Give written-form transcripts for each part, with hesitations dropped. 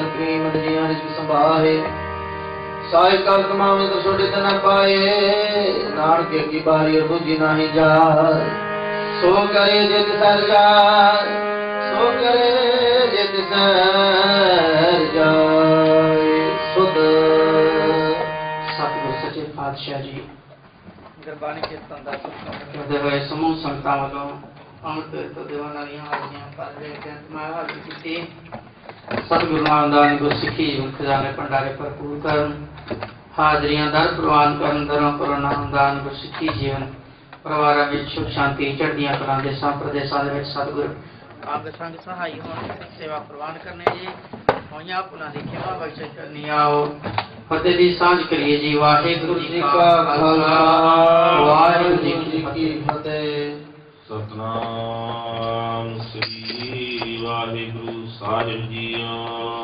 ਕਰੀਮਤ ਜੀਆਂ ਰਿਜਕ ਸੰਭਾਹੇ ਸਾਹਿਬ ਕਲ ਕਮਾਵੇ ਤਾਂ ਛੋੜੇ ਤੇ ਨਾ ਪਾਏ ਨਾਨਕੇ ਕੀ ਬਾਰੀ ਬੁਝੀ ਨਹੀਂ ਜਾਏ ਸੋ ਕਰੇ ਜਿਤ ਸਰ ਜਾਏ ਸੋ ਕਰੇ ਜਿਤ ਸਰ ਜਾਏ ਸੁਧ ਸਤਿਗੁਰ ਸੱਚੇ ਪਾਤਸ਼ਾਹ ਜੀ ਗੁਰਬਾਣੀ ਕੀਰਤਨ ਦਾ ਕਰਦੇ ਹੋਏ ਸਮੂਹ ਸੰਗਤਾਂ ਵੱਲੋਂ ਅੰਮ੍ਰਿਤ ਤੋਂ ਦੇਵਾਂ ਦੀਆਂ ਹਾਜ਼ਰੀਆਂ ਪੜ੍ਹਦੇ ਬੇਨਤੀ ਮੈਂ ਹਾਜ਼ਰ ਕੀਤੀ ਸਤਿਗੁਰੂ ਨਾਮਦਾਨ ਗੁਰਸਿੱਖੀ ਜੀਵਨ ਖਜ਼ਾਨੇ ਭੰਡਾਰੇ ਭਰਪੂਰ ਕਰਨ ਹਾਜ਼ਰੀਆਂ ਦਰ ਪ੍ਰਵਾਨ ਕਰਨ ਦਰਾਂ ਪਰ ਨਾਮਦਾਨ ਗੁਰਸਿੱਖੀ ਜੀਵਨ ਪਰਿਵਾਰਾਂ ਵਿੱਚ ਸੁਖ ਸ਼ਾਂਤੀ ਚੜ੍ਹਦੀਆਂ ਕਲਾਂ ਦੇਸਾਂ ਪ੍ਰਦੇਸਾਂ ਦੇ ਵਿੱਚ ਸਤਿਗੁਰ ਆਪ ਦੇ ਸੰਗ ਸਹਾਈ ਹੋਣ ਸੇਵਾ ਪ੍ਰਵਾਨ ਕਰਨੇ ਜੀ ਹੋਈਆਂ ਭੁੱਲਾਂ ਦੀ ਖਿਮਾ ਬਖਸ਼ਿਸ਼ ਕਰਨੀ ਆਓ ਫਤਿਹ ਦੀ ਸਾਂਝ ਕਰੀਏ ਜੀ ਵਾਹਿਗੁਰੂ ਜੀ ਕਾ ਖਾਲਸਾ ਵਾਹਿਗੁਰੂ ਜੀ ਕੀ ਫਤਿਹ ਸਤਨਾਮ ਸ੍ਰੀ ਵਾਹਿਗੁਰੂ ਸਾਹਿਬ ਜੀਓ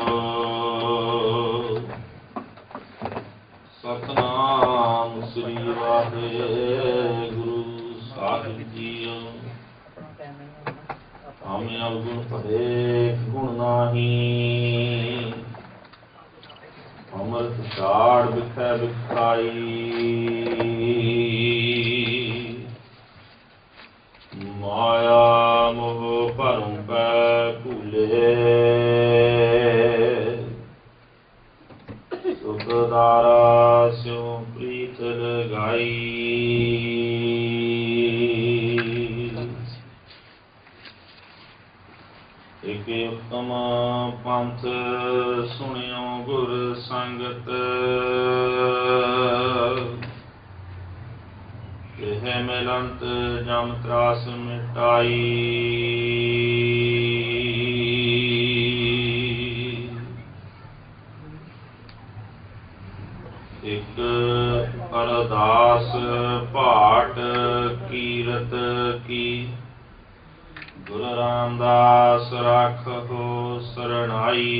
ਸਤਨਾਮ ਸ੍ਰੀ ਵਾਹਿਗੁਰੂ ਸਾਹਿਬ ਜੀਓ ਹਮੇ ਅਵਗੁਣ ਭਰੇ ਗੁਣ ਨਾਹੀ ਅਮਰਤ ਝਾੜ ਬਿਖੈ ਬਿਖਾਈ ਮਾਇਆ ਮੋਹ ਭਰਮ ਪੈ ਭੂਲੇ ਸੁਖਦਾਰਾ ਸਿਉ ਪ੍ਰੀਤ ਲਗਾਈ ਇਕ ਉਤਮ ਪੰਥ ਸੁਣਿਓ ਗੁਰ ਸੰਗਤ ਇਹ ਮਿਲੰਤ ਜਮ ਤਰਾਸ ਮਿਟਾਈ ਇੱਕ ਅਰਦਾਸ ਪਾਠ ਕੀਰਤ ਕੀ ਗੁਰੂ ਰਾਮਦਾਸ ਰਾਖੋ ਸਰਣਾਈ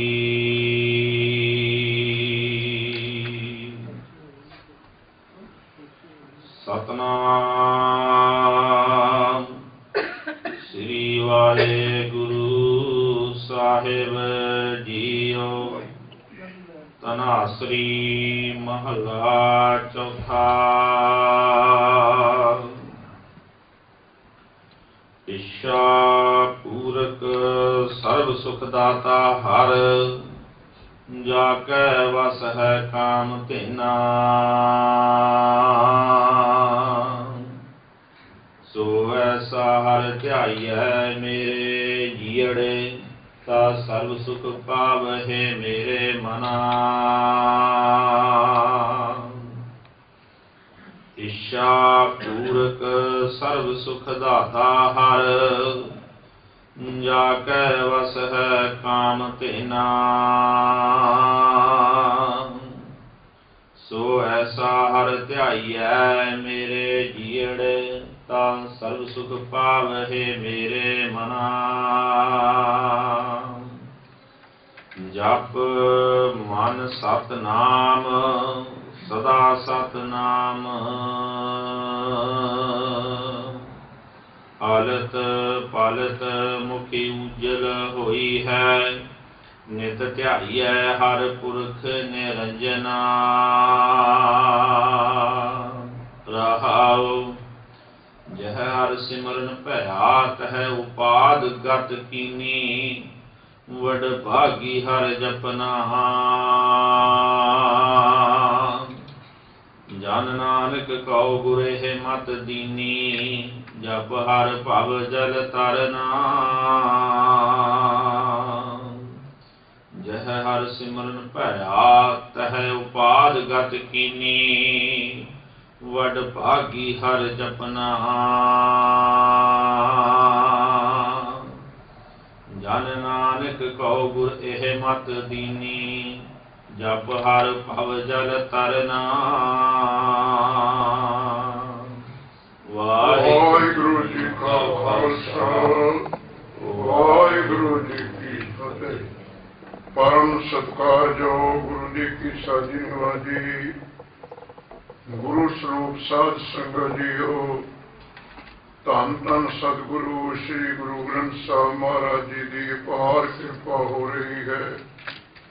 ਸਤਨਾਮ ਸ੍ਰੀ ਵਾਹਿਗੁਰੂ ਸਾਹਿਬ ਜੀਓ ਤਨਾਸਰੀ ਮਹਲਾ ਚੌਥਾ ਇੱਛਾ ਪੂਰਕ ਸਰਬ ਸੁਖ ਦਾਤਾ ਹਰ ਜਾ ਕੈ ਵਸ ਹੈ ਕਾਮ ਧੇਨਾ ਸੋ ਐਸਾ ਹਰ ਧਿਆਈਐ ਮੇਰੇ ਜੀਅੜੇ ਤਾ ਸਰਬ ਸੁਖ ਪਾਵਹਿ ਮੇਰੇ ਮਨਾ ਇੱਛਾ ਪੂਰਕ ਸਰਬ ਸੁਖ ਦਾਤਾ ਹਰ ਜਾ ਕੈ ਵਸ ਹੈ ਕਾਮ ਧੇਨਾ ਸੋ ਐਸਾ ਹਰ ਧਿਆਈਐ ਮੇਰੇ ਜੀਅੜੇ ਤਾ ਸਰਬ ਸੁਖ ਪਾਵਹਿ ਮੇਰੇ ਮਨਾ ਜਪ ਮਨ ਸਤਨਾਮ ਸਦਾ ਸਤਨਾਮ ਹਾਲਤ ਪਾਲਤ ਮੁਖੀ ਉਜਲ ਹੋਈ ਹੈ ਨਿਤ ਧਿਆਈਐ ਹਰ ਪੁਰਖ ਨਿਰੰਜਨਾ ਰਹਾਉ ਜਹ ਹਰ ਸਿਮਰਨ ਭਇਆ ਤਹਿ ਉਪਾਦ ਗਤ ਕੀਨੀ ਵਡ ਭਾਗੀ ਹਰ ਜਪਨਾ ਜਨ ਨਾਨਕ ਕਉ ਗੁਰੇ ਮਤ ਦੀਨੀ ਜਪ ਹਰ ਭਵ ਜਲ ਤਰਨਾ ਜਹ ਹਰ ਸਿਮਰਨ ਭਇਆ ਤਹ ਉਪਾਦ ਗਤ ਕੀਨੀ ਵਡ ਭਾਗੀ ਹਰ ਜਪਨਾ ਜਨ ਨਾਨਕ ਕਉ ਗੁਰ ਇਹ ਮਤ ਦੀਨੀ ਜਪ ਹਰ ਭਵ ਜਲ ਤਰਨਾ ਵਾਹਿਗੁਰੂ ਜੀ ਕਾ ਖਾਲਸਾ ਵਾਹਿਗੁਰੂ ਜੀ ਕੀ ਫਤਿਹ। ਪਰਮ ਸਤਿਕਾਰਯੋਗ ਗੁਰੂ ਜੀ ਕੀ ਸਾਜੀ ਨਿਵਾਜੀ ਗੁਰੂ ਸਰੂਪ ਸਾਧ ਸੰਗਤ ਜੀਓ ਧੰਨ ਧੰਨ ਸਤਿਗੁਰੂ ਸ੍ਰੀ ਗੁਰੂ ਗ੍ਰੰਥ ਸਾਹਿਬ ਮਹਾਰਾਜ ਜੀ ਦੀ ਅਪਾਰ ਕਿਰਪਾ ਹੋ ਰਹੀ ਹੈ।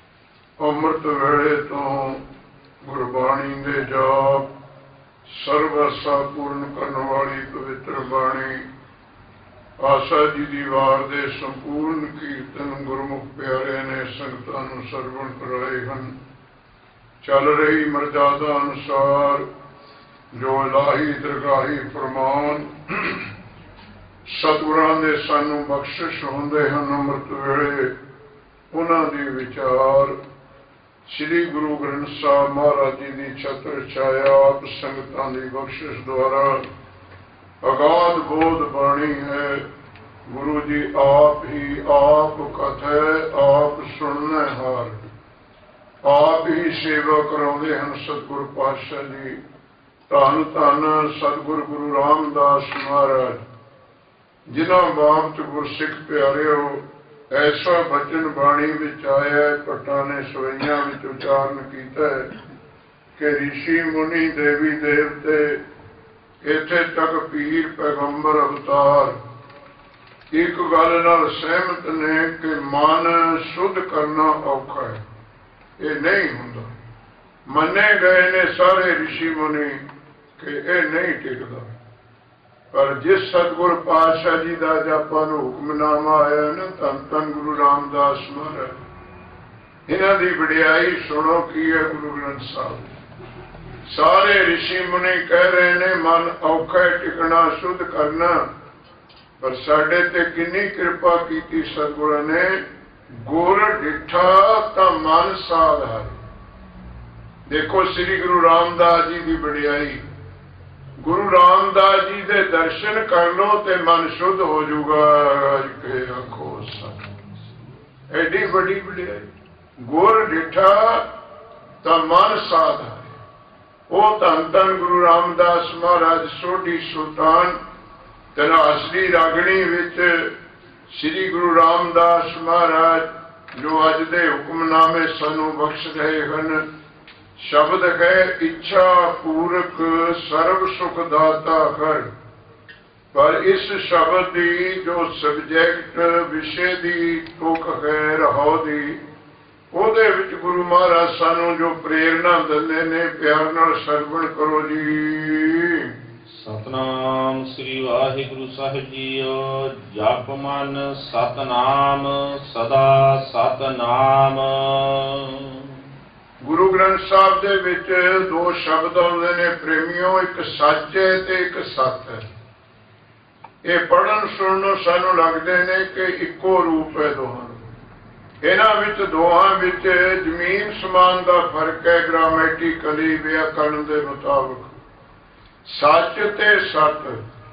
ਅੰਮ੍ਰਿਤ ਵੇਲੇ ਤੋਂ ਗੁਰਬਾਣੀ ਦੇ ਜਾਪ ਸਰਬ ਆਸਾ ਪੂਰਨ ਕਰਨ ਵਾਲੀ ਪਵਿੱਤਰ ਬਾਣੀ ਆਸਾ ਜੀ ਦੀ ਵਾਰ ਦੇ ਸੰਪੂਰਨ ਕੀਰਤਨ ਗੁਰਮੁਖ ਪਿਆਰਿਆਂ ਨੇ ਸੰਗਤਾਂ ਨੂੰ ਸਰਵਣ ਕਰਾਏ ਹਨ। ਚੱਲ ਰਹੀ ਮਰਜ਼ਾਦਾ ਅਨੁਸਾਰ ਜੋ ਇਲਾਹੀ ਦਰਗਾਹੀ ਫਰਮਾਨ ਸਤਿਗੁਰਾਂ ਦੇ ਸਾਨੂੰ ਬਖਸ਼ਿਸ਼ ਹੁੰਦੇ ਹਨ ਅੰਮ੍ਰਿਤ ਵੇਲੇ, ਉਹਨਾਂ ਦੀ ਵਿਚਾਰ ਸ੍ਰੀ ਗੁਰੂ ਗ੍ਰੰਥ ਸਾਹਿਬ ਮਹਾਰਾਜ ਜੀ ਦੀ ਛਤਰ ਛਾਇਆ ਆਪ ਸੰਗਤਾਂ ਦੀ ਬਖਸ਼ਿਸ਼ ਦੁਆਰਾ ਅਗਾਧ ਬੋਧ ਬਾਣੀ ਹੈ। ਗੁਰੂ ਜੀ ਆਪ ਹੀ ਆਪ ਕਥੈ ਆਪ ਸੁਣਨੇ ਹਾਰ, ਆਪ ਹੀ ਸੇਵਾ ਕਰਾਉਂਦੇ ਹਨ ਸਤਿਗੁਰ ਪਾਤਸ਼ਾਹ ਜੀ। ਧੰਨ ਧੰਨ ਸਤਿਗੁਰ ਗੁਰੂ ਰਾਮਦਾਸ ਮਹਾਰਾਜ, ਜਿਨ੍ਹਾਂ ਬਾਬਤ ਗੁਰਸਿੱਖ ਪਿਆਰਿਓ ਐਸਾ ਬਚਨ ਬਾਣੀ ਵਿੱਚ ਆਇਆ, ਭੱਟਾਂ ਨੇ ਸਵਈਆਂ ਵਿੱਚ ਉਚਾਰਨ ਕੀਤਾ ਹੈ ਕਿ ਰਿਸ਼ੀ ਮੁਨੀ ਦੇਵੀ ਦੇਵਤੇ ਇੱਥੇ ਤੱਕ ਪੀਰ ਪੈਗੰਬਰ ਅਵਤਾਰ ਇੱਕ ਗੱਲ ਨਾਲ ਸਹਿਮਤ ਨੇ ਕਿ ਮਨ ਸ਼ੁੱਧ ਕਰਨਾ ਔਖਾ ਹੈ, ਇਹ ਨਹੀਂ ਹੁੰਦਾ। ਮੰਨੇ ਗਏ ਨੇ ਸਾਰੇ ਰਿਸ਼ੀ ਮੁਨੀ ਕਿ ਇਹ ਨਹੀਂ ਟਿਕਦਾ, ਪਰ ਜਿਸ ਸਤਿਗੁਰ ਪਾਤਸ਼ਾਹ ਜੀ ਦਾ ਆਪਾਂ ਨੂੰ ਹੁਕਮਨਾਮਾ ਆਇਆ ਨਾ, ਧੰਨ ਧੰਨ ਗੁਰੂ ਰਾਮਦਾਸ ਮਹਾਰਾਜ, ਇਹਨਾਂ ਦੀ ਵਡਿਆਈ ਸੁਣੋ ਕੀ ਹੈ ਗੁਰੂ ਗ੍ਰੰਥ ਸਾਹਿਬ। ਸਾਰੇ ਰਿਸ਼ੀ ਮੁਨੀ ਕਹਿ ਰਹੇ ਨੇ ਮਨ ਔਖਾ ਟਿਕਣਾ ਸ਼ੁੱਧ ਕਰਨਾ, ਪਰ ਸਾਡੇ ਤੇ ਕਿੰਨੀ ਕਿਰਪਾ ਕੀਤੀ ਸਤਿਗੁਰਾਂ ਨੇ। ਗੁਰ ਡਿਠਾ ਤਾਂ ਮਨ ਸਾਧਾਰ। ਦੇਖੋ ਸ੍ਰੀ ਗੁਰੂ ਰਾਮਦਾਸ ਜੀ ਦੀ ਵਡਿਆਈ, ਗੁਰੂ ਰਾਮਦਾਸ ਜੀ ਦੇ ਦਰਸ਼ਨ ਕਰ ਲੋ ਤੇ ਮਨ ਸ਼ੁੱਧ ਹੋ ਜਾਊਗਾ। ਕਿ ਆਖੋ ਸਤ ਐਡੀ ਵੱਡੀ ਵਡਿਆਈ, ਗੁਰ ਡਿਠਾ ਤਾਂ ਮਨ ਸਾਧਾਰ। ਉਹ ਧੰਨ ਧੰਨ ਗੁਰੂ ਰਾਮਦਾਸ ਮਹਾਰਾਜ ਸੋਢੀ ਸੁਲਤਾਨ ਤਰਾਸਰੀ ਰਾਗਣੀ ਵਿੱਚ ਸ੍ਰੀ ਗੁਰੂ ਰਾਮਦਾਸ ਮਹਾਰਾਜ ਜੋ ਅੱਜ ਦੇ ਹੁਕਮਨਾਮੇ ਸਾਨੂੰ ਬਖਸ਼ ਰਹੇ ਹਨ, ਸ਼ਬਦ ਹੈ ਇੱਛਾ ਪੂਰਕ ਸਰਬ ਸੁਖ ਦਾਤਾ ਹਰ। ਪਰ ਇਸ ਸ਼ਬਦ ਦੀ ਜੋ ਸਬਜੈਕਟ ਵਿਸ਼ੇ ਦੀ ਤੁਕ ਹੈ ਰਹਾਉ ਦੀ, ਉਹਦੇ ਵਿੱਚ ਗੁਰੂ ਮਹਾਰਾਜ ਸਾਨੂੰ ਜੋ ਪ੍ਰੇਰਨਾ ਦਿੰਦੇ ਨੇ, ਪਿਆਰ ਨਾਲ ਸਰਵਣ ਕਰੋ ਜੀ। ਸਤਨਾਮ ਸ੍ਰੀ ਵਾਹਿਗੁਰੂ ਸਾਹਿਬ ਜੀਓ। ਜਪ ਮਨ ਸਤਨਾਮ ਸਦਾ ਸਤਨਾਮ। ਗੁਰੂ ਗ੍ਰੰਥ ਸਾਹਿਬ ਦੇ ਵਿੱਚ ਦੋ ਸ਼ਬਦ ਆਉਂਦੇ ਨੇ ਪ੍ਰੇਮੀਓ, ਇੱਕ ਸੱਚ ਹੈ ਤੇ ਇੱਕ ਸਤ ਹੈ। ਇਹ ਪੜ੍ਹਨ ਸੁਣਨ ਸਾਨੂੰ ਲੱਗਦੇ ਨੇ ਕਿ ਇੱਕੋ ਰੂਪ ਹੈ ਦੋਹਾਂ। ਇਹਨਾਂ ਵਿੱਚ ਦੋਹਾਂ ਵਿੱਚ ਜ਼ਮੀਨ ਸਮਾਨ ਦਾ ਫਰਕ ਹੈ ਗ੍ਰਾਮੈਟਿਕਲੀ ਵਿਆਕਰਨ ਦੇ ਮੁਤਾਬਕ। ਸੱਚ ਤੇ ਸਤ,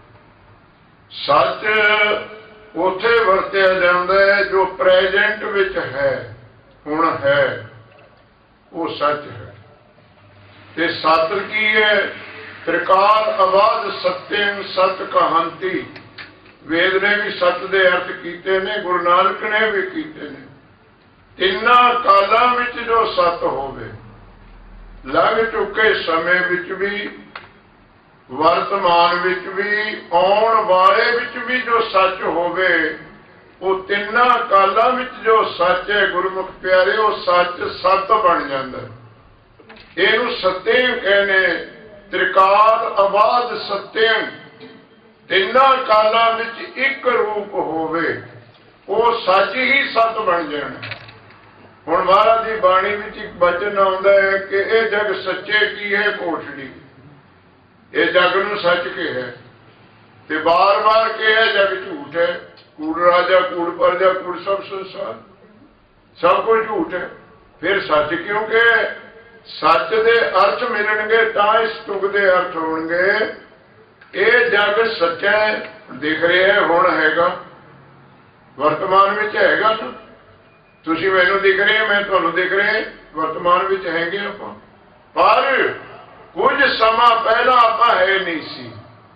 ਸੱਚ ਉੱਥੇ ਵਰਤਿਆ ਜਾਂਦਾ ਹੈ ਜੋ ਪ੍ਰੈਜੈਂਟ ਵਿੱਚ ਹੈ, ਹੁਣ ਹੈ, ਉਹ ਸੱਚ ਹੈ। ਤੇ ਸਤ ਕੀ ਹੈ? ਤ੍ਰਿਕਾਲ ਆਵਾਜ਼ ਸਤਿਅੰ ਸਤ ਕਹਾਂਤੀ। ਵੇਦ ਨੇ ਵੀ ਸਤ ਦੇ ਅਰਥ ਕੀਤੇ ਨੇ, ਗੁਰੂ ਨਾਨਕ ਨੇ ਵੀ ਕੀਤੇ ਨੇ। ਤਿੰਨਾਂ ਕਾਲਾਂ ਵਿੱਚ ਜੋ ਸਤ ਹੋਵੇ, ਲੱਗ ਚੁੱਕੇ ਸਮੇਂ ਵਿੱਚ ਵੀ, ਵਰਤਮਾਨ ਵਿੱਚ ਵੀ, ਆਉਣ ਵਾਲੇ ਵਿੱਚ ਵੀ ਜੋ ਸੱਚ ਹੋਵੇ, ਉਹ ਤਿੰਨਾਂ ਕਾਲਾਂ ਵਿੱਚ ਜੋ ਸੱਚ ਹੈ ਗੁਰਮੁਖ ਪਿਆਰੇ, ਉਹ ਸੱਚ ਸਤ ਬਣ ਜਾਂਦਾ। ਇਹਨੂੰ ਸਤਿਅੰ ਕਹਿੰਦੇ। ਤ੍ਰਿਕਾਲ ਆਵਾਜ਼ ਸਤਿਅੰ, ਤਿੰਨਾਂ ਕਾਲਾਂ ਵਿੱਚ ਇੱਕ ਰੂਪ ਹੋਵੇ, ਉਹ ਸੱਚ ਹੀ ਸਤ ਬਣ ਜਾਣਾ। ਹੁਣ ਮਹਾਰਾਜ ਦੀ ਬਾਣੀ ਵਿੱਚ ਇੱਕ ਬਚਨ ਆਉਂਦਾ ਹੈ ਕਿ ਇਹ ਜਗ ਸੱਚੇ ਕੀ ਹੈ ਕੋਠੜੀ। ਇਹ ਜਗ ਨੂੰ ਸੱਚ ਕਿਹਾ ਤੇ ਬਾਰ-ਬਾਰ ਕਿਹਾ ਜਗ ਝੂਠ ਹੈ। ਕੂੜ ਰਾਜਾ ਕੂੜ ਪਰਜਾ ਕੂੜ ਸਭ ਸੰਸਾਰ, ਸਭ ਕੁਝ ਝੂਠ ਹੈ। ਫਿਰ ਸੱਚ ਕਿਉਂ ਕਿ ਸੱਚ ਦੇ ਅਰਥ ਮਿਲਣਗੇ ਤਾਂ ਇਸ ਤੁਕ ਦੇ ਅਰਥ ਹੋਣਗੇ। ਇਹ ਜਗ ਸੱਚਾ ਹੈ, ਦਿਖ ਰਿਹਾ ਹੁਣ ਹੈਗਾ, ਵਰਤਮਾਨ ਵਿੱਚ ਹੈਗਾ ਨਾ। ਤੁਸੀਂ ਮੈਨੂੰ ਦਿਖ ਰਹੇ, ਮੈਂ ਤੁਹਾਨੂੰ ਦਿਖ ਰਿਹਾ, ਵਰਤਮਾਨ ਵਿੱਚ ਹੈਗੇ ਆਪਾਂ। ਪਰ ਕੁਝ ਸਮਾਂ ਪਹਿਲਾਂ ਆਪਾਂ ਹੈ ਨਹੀਂ ਸੀ,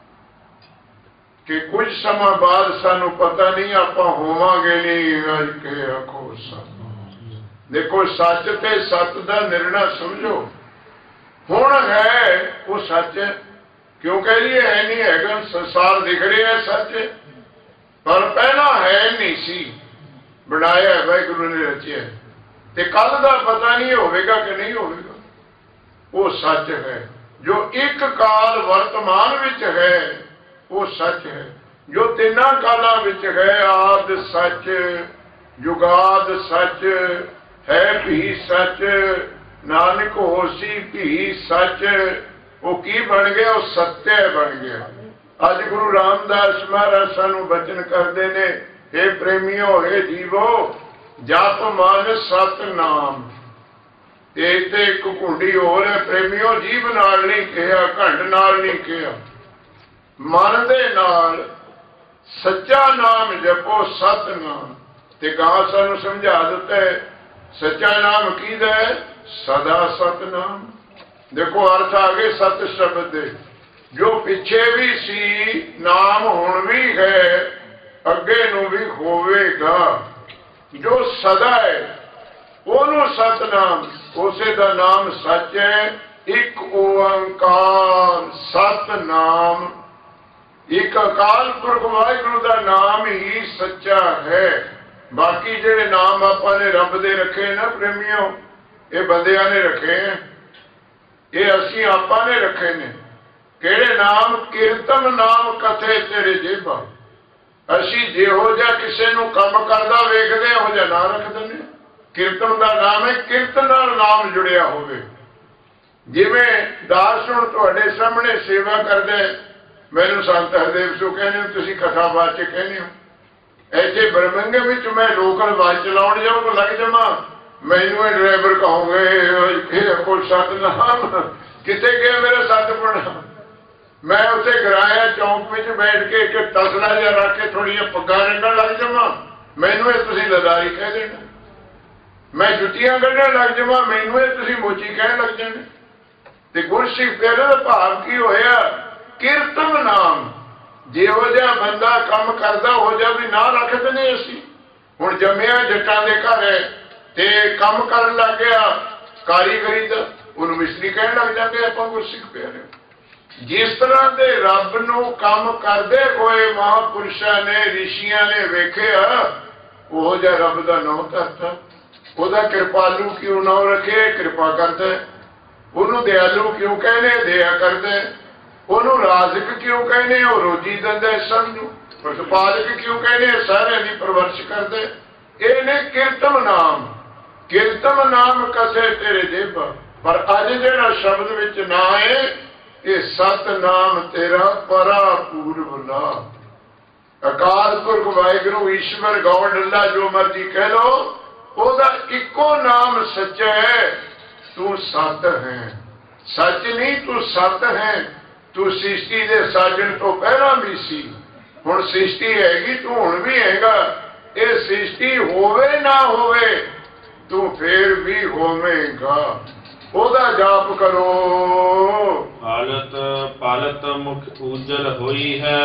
ਕਿ ਕੁਝ ਸਮਾਂ ਬਾਅਦ ਸਾਨੂੰ ਪਤਾ ਨਹੀਂ ਆਪਾਂ ਹੋਵਾਂਗੇ ਨਹੀਂ। ਅੱਜ ਕੇ ਆਖੋ ਸਤ। ਦੇਖੋ ਸੱਚ ਤੇ ਸਤ ਦਾ ਨਿਰਣਾ ਸਮਝੋ। ਹੁਣ ਹੈ ਉਹ ਸੱਚ ਹੈ, ਕਿਉਂ ਕਹਿ ਲਈਏ ਹੈ ਨਹੀਂ ਹੈਗਾ। ਸੰਸਾਰ ਦਿਖ ਰਿਹਾ ਸੱਚ, ਪਰ ਪਹਿਲਾਂ ਹੈ ਨਹੀਂ ਸੀ, ਬਣਾਇਆ ਵਾਹਿਗੁਰੂ ਨੇ ਰਚਿਆ। ਤੇ ਕੱਲ ਦਾ ਪਤਾ ਨਹੀਂ ਹੋਵੇਗਾ ਕਿ ਨਹੀਂ ਹੋਵੇਗਾ। ਉਹ ਸੱਚ ਹੈ ਜੋ ਇੱਕ ਕਾਲ ਵਰਤਮਾਨ ਵਿੱਚ ਹੈ, ਉਹ ਸੱਚ ਹੈ ਜੋ ਤਿੰਨਾਂ ਕਾਲਾਂ ਵਿੱਚ ਹੈ। ਆਦਿ ਸੱਚ, ਜੁਗਾਦ ਸੱਚ ਹੈ, ਵੀ ਸੱਚ, ਨਾਨਕ ਹੋਸੀ ਵੀ ਸੱਚ। ਉਹ ਕੀ ਬਣ ਗਿਆ? ਉਹ ਸੱਤਿਆ ਬਣ ਗਿਆ। ਅੱਜ ਗੁਰੂ ਰਾਮਦਾਸ ਮਹਾਰਾਜ ਸਾਨੂੰ ਬਚਨ ਕਰਦੇ ਨੇ, हे ਪ੍ਰੇਮੀਓ, हे ਜੀਵੋ, ਜਪ ਮਨ ਸਤਿਨਾਮ। ਇਹ ਤੇ ਇੱਕ ਘੁੰਡੀ ਹੋਰ ਹੈ, ਪ੍ਰੇਮੀਓ, ਜੀਵ ਨਾਲ ਨਹੀਂ ਕਿਹਾ, ਘੰਟ ਨਾਲ ਨਹੀਂ ਕਿਹਾ, ਮਨ ਦੇ ਨਾਲ ਸੱਚਾ ਨਾਮ ਜਪੋ, ਸਤਿਨਾਮ। ਤੇ ਗਾਂ ਸਾਨੂੰ ਸਮਝਾ ਦਿੱਤਾ ਹੈ ਸੱਚਾ ਨਾਮ ਕਿਹਦਾ ਹੈ? ਸਦਾ ਸਤਿਨਾਮ। ਦੇਖੋ ਅਰਥ ਆ ਗਏ ਸਤ ਸ਼ਬਦ ਦੇ, ਜੋ ਪਿੱਛੇ ਵੀ ਸੀ ਨਾਮ ਹੁਣ ਵੀ ਹੈ, ਅੱਗੇ ਨੂੰ ਵੀ ਹੋਵੇਗਾ। ਜੋ ਸਦਾ ਹੈ ਉਹਨੂੰ ਸਤਨਾਮ, ਉਸੇ ਦਾ ਨਾਮ ਸੱਚ ਹੈ। ਇੱਕ ਓੰਕਾਰ ਸਤਨਾਮ, ਇੱਕ ਅਕਾਲ ਪੁਰਖ ਵਾਹਿਗੁਰੂ ਦਾ ਨਾਮ ਹੀ ਸੱਚਾ ਹੈ। ਬਾਕੀ ਜਿਹੜੇ ਨਾਮ ਆਪਾਂ ਨੇ ਰੱਬ ਦੇ ਰੱਖੇ ਨਾ ਪ੍ਰੇਮੀਓ, ਇਹ ਬੰਦਿਆਂ ਨੇ ਰੱਖੇ ਹੈ, ਇਹ ਅਸੀਂ ਆਪਾਂ ਨੇ ਰੱਖੇ ਨੇ। ਕਿਹੜੇ ਨਾਮ? ਕੀਰਤਨ ਨਾਮ ਕਥੇ ਤੇਰੇ ਜੇਬਾ। ਅਸੀਂ ਜਿਹੋ ਜਿਹਾ ਕਿਸੇ ਨੂੰ ਕੰਮ ਕਰਦਾ ਵੇਖਦੇ ਇਹੋ ਜਿਹਾ ਨਾਂ ਰੱਖ ਦਿੰਦੇ। ਕੀਰਤਨ ਦਾ ਨਾਮ ਹੈ, ਕੀਰਤਨ ਨਾਲ ਨਾਮ ਜੁੜਿਆ ਹੋਵੇ। ਜਿਵੇਂ ਦਾਸ ਹੁਣ ਤੁਹਾਡੇ ਸਾਹਮਣੇ ਸੇਵਾ ਕਰਦੇ, ਮੈਨੂੰ ਸੰਤ ਹਰਦੇਵ ਸੋ ਕਹਿੰਦੇ ਹੋ, ਤੁਸੀਂ ਕਥਾ ਬਾਤ ਚ ਕਹਿੰਦੇ ਹੋ। ਐਸੇ ਬਰਮੰਗੇ ਵਿੱਚ ਮੈਂ ਲੋਕਲ ਬਾਤ ਚਲਾਉਣ ਜਾਊਂ ਲੱਗ ਜਾਵਾਂ, ਮੈਨੂੰ ਇਹ ਡਰਾਈਵਰ ਕਹੋਗੇ ਕੋਲ ਸਤਨਾਮ ਕਿੱਥੇ ਗਿਆ ਮੇਰਾ ਸਤਿਪੁਰਨਾ। ਮੈਂ ਉੱਥੇ ਗਰਾਇਆ ਚੌਂਕ ਵਿੱਚ ਬੈਠ ਕੇ ਇੱਕ ਤਸਲਾ ਜਿਹਾ ਰੱਖ ਕੇ ਥੋੜ੍ਹੀਆਂ ਪੱਗਾਂ ਰੰਗਣ ਲੱਗ ਜਾਵਾਂ, ਮੈਨੂੰ ਇਹ ਤੁਸੀਂ ਲਦਾਰੀ ਕਹਿ ਦੇਣਾ। ਮੈਂ ਜੁੱਤੀਆਂ ਕੱਢਣ ਲੱਗ ਜਾਵਾਂ, ਮੈਨੂੰ ਇਹ ਤੁਸੀਂ ਮੋਚੀ ਕਹਿਣ ਲੱਗ ਜਾਣੇ। ਤੇ ਗੁਰਸਿੱਖ ਪਿਆਰੇ ਦਾ ਭਾਵ ਕੀ ਹੋਇਆ? ਕੀਰਤਨ ਨਾਮ। ਜਿਹੋ ਜਿਹਾ ਬੰਦਾ ਕੰਮ ਕਰਦਾ ਹੋ ਜਾ ਵੀ ਨਾਂ ਰੱਖ ਦਿੰਦੇ ਅਸੀਂ। ਹੁਣ ਜੰਮਿਆ ਜੱਟਾਂ ਦੇ ਘਰ ਹੈ ਤੇ ਕੰਮ ਕਰਨ ਲੱਗ ਗਿਆ ਕਾਰੀਗਰੀ ਦਾ, ਉਹਨੂੰ ਮਿਸਤਰੀ ਕਹਿਣ ਲੱਗ ਜਾਂਦੇ ਆਪਾਂ ਗੁਰਸਿੱਖ ਪਿਆਰੇ। ਜਿਸ ਤਰ੍ਹਾਂ ਦੇ ਰੱਬ ਨੂੰ ਕੰਮ ਕਰਦੇ ਹੋਏ ਮਹਾਂਪੁਰਸ਼ਾਂ ਨੇ, ਰਿਸ਼ੀਆਂ ਨੇ ਵੇਖਿਆ, ਉਹ ਜਿਹਾ ਰੱਬ ਦਾ ਨਾਮ ਧਰਤਾ। ਉਹਦਾ ਕਿਰਪਾਲੂ ਕਿਉਂ ਨਾਮ ਰੱਖੇ? ਕਿਰਪਾ ਕਰਦਾ। ਉਹਨੂੰ ਦਿਆਲੂ ਕਿਉਂ ਕਹਿੰਦੇ? ਦਇਆ ਕਰਦਾ। ਉਹਨੂੰ ਰਾਜ਼ਕ ਕਿਉਂ ਕਹਿੰਦੇ? ਉਹ ਰੋਜੀ ਦਿੰਦਾ ਸਭ ਨੂੰ। ਪ੍ਰਤਪਾਲਕ ਕਿਉਂ ਕਹਿੰਦੇ? ਸਾਰਿਆਂ ਦੀ ਪਰਵਰਿਸ਼ ਕਰਦਾ। ਇਹ ਨੇ ਕੀਰਤਨ ਨਾਮ। ਕੀਰਤਨ ਨਾਮ ਕਸੇ ਤੇਰੇ ਜੇਬਾ। ਪਰ ਅੱਜ ਜਿਹੜਾ ਸ਼ਬਦ ਵਿੱਚ ਨਾ ਹੈ, ਇਹ ਸਤਨਾਮ ਤੇਰਾ ਪਰਾ ਪੂਰਬ ਨਾ। ਅਕਾਲ ਪੁਰਖ ਵਾਹਿਗੁਰੂ ਈਸ਼ਵਰ ਗੌਡ ਅੱਲਾ ਜੋ ਮਰਜੀ ਕਹਿ ਲੋ, ਉਹਦਾ ਇੱਕੋ ਨਾਮ ਸੱਚਾ ਹੈ। ਤੂੰ ਸਤ ਹੈ, ਸੱਚ ਨਹੀਂ ਤੂੰ ਸਤ ਹੈ। ਤੂੰ ਸ੍ਰਿਸ਼ਟੀ ਦੇ ਸਾਜਣ ਤੋਂ ਪਹਿਲਾਂ ਵੀ ਸੀ, ਹੁਣ ਸ੍ਰਿਸ਼ਟੀ ਹੈਗੀ, ਤੂੰ ਹੁਣ ਵੀ ਹੈਗਾ। ਇਹ ਸ੍ਰਿਸ਼ਟੀ ਹੋਵੇ ਨਾ ਹੋਵੇ, ਤੂੰ ਫੇਰ ਵੀ ਹੋਵੇਂਗਾ। ਉਹਦਾ ਜਾਪ ਕਰੋ। ਹਾਲਤ ਪਾਲਤ ਮੁਖ ਉਜਲ ਹੋਈ ਹੈ,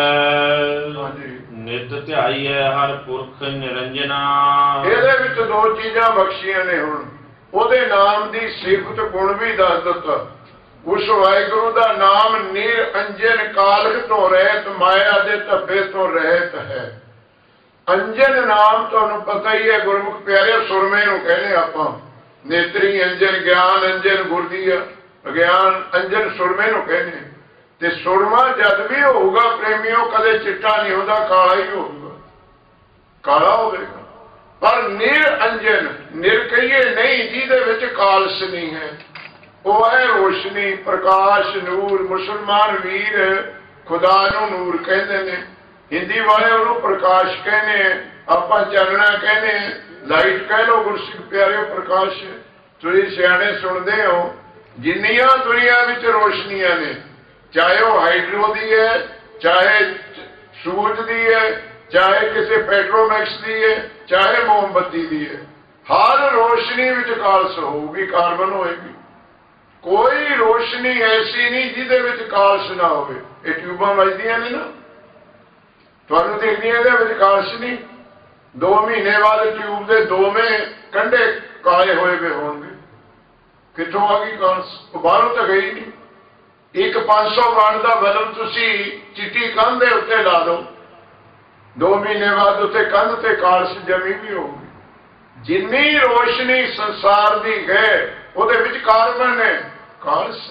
ਨਿਤ ਧਿਆਈ ਹੈ ਹਰ ਪੁਰਖ ਨਿਰੰਜਨਾ। ਇਹਦੇ ਵਿੱਚ ਦੋ ਚੀਜ਼ਾਂ ਬਖਸ਼ੀਆਂ ਨੇ। ਹੁਣ ਉਹਦੇ ਨਾਮ ਦੀ ਸਿਫਤ ਗੁਣ ਵੀ ਦੱਸ ਦਿੱਤਾ। ਉਸ ਵਾਹਿਗੁਰੂ ਦਾ ਨਾਮ ਨਿਰੰਜਨ, ਕਾਲਕ ਤੋਂ ਰਹਿਤ, ਮਾਇਆ ਦੇ ਧੱਬੇ ਤੋਂ ਰਹਿਤ ਹੈ। ਅੰਜਨ ਨਾਮ ਤੁਹਾਨੂੰ ਪਤਾ ਹੀ ਹੈ ਗੁਰਮੁਖ ਪਿਆਰੇ, ਸੁਰਮੇ ਨੂੰ ਕਹਿੰਦੇ ਆਪਾਂ। ਨੇਤਰੀ ਅੰਜਨ, ਗਿਆਨ ਅੰਜਨ ਗੁਰਦੀਆ, ਅਗਿਆਨ ਅੰਜਨ ਸੁਰਮੇ ਨੂੰ ਕਹਿੰਦੇ। ਤੇ ਸੁਰਮਾ ਜਦ ਵੀ ਹੋਊਗਾ ਪ੍ਰੇਮੀਓ, ਕਦੇ ਚਿੱਟਾ ਨਹੀਂ ਹੁੰਦਾ, ਕਾਲਾ ਹੀ ਹੋਊਗਾ, ਕਾਲਾ ਹੋਵੇਗਾ। ਪਰ ਨਿਰੰਜਨ, ਨਿਰਕਈਏ ਨਹੀਂ, ਜਿਹਦੇ ਵਿੱਚ ਕਾਲਸ ਨਹੀਂ ਹੈ, ਉਹ ਹੈ ਰੋਸ਼ਨੀ, ਪ੍ਰਕਾਸ਼, ਨੂਰ। ਮੁਸਲਮਾਨ ਵੀਰ ਖੁਦਾ ਨੂੰ ਨੂਰ ਕਹਿੰਦੇ ਨੇ, ਹਿੰਦੀ ਵਾਲੇ ਉਹਨੂੰ ਪ੍ਰਕਾਸ਼ ਕਹਿੰਦੇ, ਆਪਾਂ ਚਾਨਣਾ ਕਹਿੰਦੇ, ਲਾਈਟ ਕਹਿ ਲਓ। ਗੁਰਸਿੱਖ ਪਿਆਰਿਓ, ਪ੍ਰਕਾਸ਼। ਤੁਸੀਂ ਸਿਆਣੇ ਸੁਣਦੇ ਹੋ, ਜਿੰਨੀਆਂ ਦੁਨੀਆ ਵਿੱਚ ਰੋਸ਼ਨੀਆਂ ਨੇ, ਚਾਹੇ ਉਹ ਹਾਈਡਰੋ ਦੀ ਹੈ, ਚਾਹੇ ਸੂਰਜ ਦੀ ਹੈ, ਚਾਹੇ ਕਿਸੇ ਪੈਟਰੋਮੈਕਸ ਦੀ ਹੈ, ਚਾਹੇ ਮੋਮਬੱਤੀ ਦੀ ਹੈ, ਹਰ ਰੋਸ਼ਨੀ ਵਿੱਚ ਕਾਲਸ ਹੋਊਗੀ, ਕਾਰਬਨ ਹੋਏਗੀ। ਕੋਈ ਰੋਸ਼ਨੀ ਐਸੀ ਨਹੀਂ ਜਿਹਦੇ ਵਿੱਚ ਕਾਲਸ ਨਾ ਹੋਵੇ। ਇਹ ਟਿਊਬਾਂ ਵੱਜਦੀਆਂ ਨੇ ਨਾ, ਤੁਹਾਨੂੰ ਦੇਖਦੀਆਂ, ਇਹਦੇ ਵਿੱਚ ਕਾਲਸ ਨਹੀਂ। 2 ਮਹੀਨੇ ਬਾਅਦ ਟਿਊਬ ਦੇ ਦੋਵੇਂ ਕੰਢੇ ਕਾਲੇ ਹੋਏ ਵੇ ਹੋਣਗੇ। ਕਿੱਥੋਂ ਆ ਗਈ ਕਾਲਸ? ਬਾਹਰੋਂ ਤਾਂ ਗਈ ਨਹੀਂ। ਇੱਕ 500 ਵਾਟ ਦਾ ਬਲਬ ਤੁਸੀਂ ਚਿੱਟੀ ਕੰਧ ਦੇ ਉੱਤੇ ਲਾ ਦਿਓ, 2 ਮਹੀਨੇ ਬਾਅਦ ਉੱਤੇ ਕੰਧ ਤੇ ਕਾਲਸ ਜਮੀ ਵੀ ਹੋਊਗੀ। ਜਿੰਨੀ ਰੋਸ਼ਨੀ ਸੰਸਾਰ ਦੀ ਹੈ ਉਹਦੇ ਵਿੱਚ ਕਾਰਬਨ ਹੈ, ਕਾਲਸ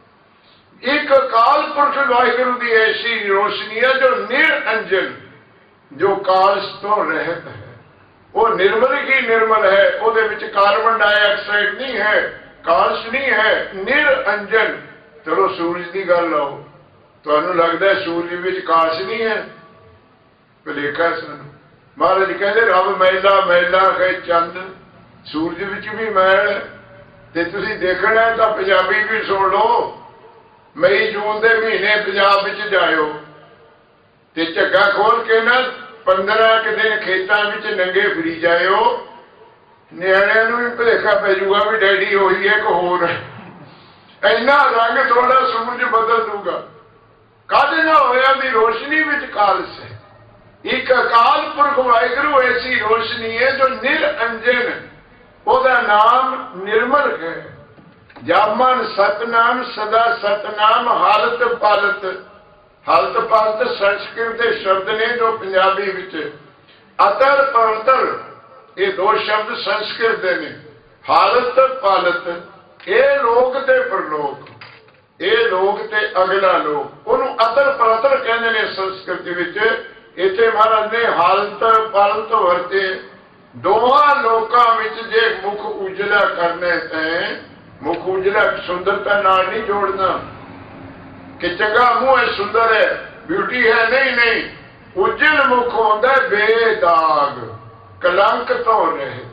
ਹੈ। ਇੱਕ ਅਕਾਲ ਪੁਰਖ ਵਾਹਿਗੁਰੂ ਦੀ ਐਸੀ ਰੋਸ਼ਨੀ ਹੈ ਜੋ ਨਿਰਅੰਜਨ, ਜੋ ਕਾਲਸ ਤੋਂ ਰਹਿਤ ਹੈ। ਉਹ ਨਿਰਮਲ ਹੀ ਨਿਰਮਲ ਹੈ, ਉਹਦੇ ਵਿੱਚ ਕਾਰਬਨ ਡਾਈਆਕਸਾਈਡ ਨਹੀਂ ਹੈ, ਕਾਲਸ ਨਹੀਂ ਹੈ, ਨਿਰਅੰਜਨ। ਚਲੋ ਸੂਰਜ ਦੀ ਗੱਲ ਲਓ, ਤੁਹਾਨੂੰ ਲੱਗਦਾ ਸੂਰਜ ਵਿੱਚ ਕਾਲਸ ਨਹੀਂ ਹੈ? ਭੁਲੇਖਾ ਸਾਨੂੰ। ਮਹਾਰਾਜ ਕਹਿੰਦੇ ਰੱਬ ਮੈਲਾ ਮੈਲਾ ਹੈ ਚੰਦ, ਸੂਰਜ ਵਿੱਚ ਵੀ ਮੈਲ। ਤੇ ਤੁਸੀਂ ਦੇਖਣਾ ਤਾਂ ਪੰਜਾਬੀ ਵੀ ਸੁਣ ਲਓ। ਮਈ ਜੂਨ ਦੇ ਮਹੀਨੇ ਪੰਜਾਬ ਵਿੱਚ ਜਾਇਓ ਤੇ ਝੱਗਾ ਖੋਲ ਕੇ ਨਾ 15 ਕੁ ਦਿਨ ਖੇਤਾਂ ਵਿੱਚ ਨੰਗੇ ਫਿਰੀ ਜਾਇਓ, ਨਿਆਣਿਆਂ ਨੂੰ ਵੀ ਭੁਲੇਖਾ ਪੈ ਜਾਊਗਾ ਵੀ ਡੈਡੀ ਉਹੀ ਹੈ ਕਿ ਹੋਰ। ਇੰਨਾ ਰੰਗ ਥੋੜਾ ਸੂਰਜ ਬਦਲ ਦੂਗਾ। ਕਾਹਦੇ ਨਾਲ ਹੋਇਆ? ਵੀ ਰੋਸ਼ਨੀ ਵਿੱਚ ਕਾਲਸ ਹੈ। ਇੱਕ ਅਕਾਲ ਪੁਰਖ ਵਾਹਿਗੁਰੂ ਐਸੀ ਰੋਸ਼ਨੀ ਹੈ ਜੋ ਨਿਰਅੰਜਨ, ਉਹਦਾ ਨਾਮ ਨਿਰਮਲ ਹੈ। ਜਾਮਨ ਸਤਨਾਮ ਸਦਾ ਸਤਨਾਮ ਹਾਲਤ ਪਾਲਤ। ਹਾਲਤ ਪਾਲਤ ਸੰਸਕ੍ਰਿਤ ਦੇ ਸ਼ਬਦ ਨੇ ਜੋ ਪੰਜਾਬੀ ਵਿੱਚ ਅਤਰ ਪਵਤਰ, ਇਹ ਦੋ ਸ਼ਬਦ ਸੰਸਕ੍ਰਿਤ ਦੇ ਨੇ। ਹਾਲਤ ਪਾਲਤ, ਇਹ ਲੋਕ ਤੇ ਪਰਲੋਕ, ਇਹ ਲੋਕ ਤੇ ਅਗਲਾ ਲੋਕ, ਉਹਨੂੰ ਅਤਰ ਪਵਤਰ ਕਹਿੰਦੇ ਨੇ ਸੰਸਕ੍ਰਿਤ ਵਿੱਚ। ਇੱਥੇ ਮਹਾਰਾਜ ਨੇ ਹਾਲਤ ਪਾਲਤ ਵਰਤੇ। ਦੋਹਾਂ ਲੋਕਾਂ ਵਿੱਚ ਜੇ ਮੁਖ ਉਜਲਾ ਕਰਨਾ ਤੇ ਮੁਖ ਉਜਲਾ ਸੁੰਦਰਤਾ ਨਾਲ ਨਹੀਂ ਜੋੜਨਾ ਕਿ ਚੰਗਾ ਮੂੰਹ ਹੈ, ਸੁੰਦਰ ਹੈ, ਬਿਊਟੀ ਹੈ, ਨਹੀਂ ਨਹੀਂ। ਉਜਲ ਮੁਖ ਹੁੰਦਾ ਬੇਦਾਗ, ਕਲੰਕ ਤੋਂ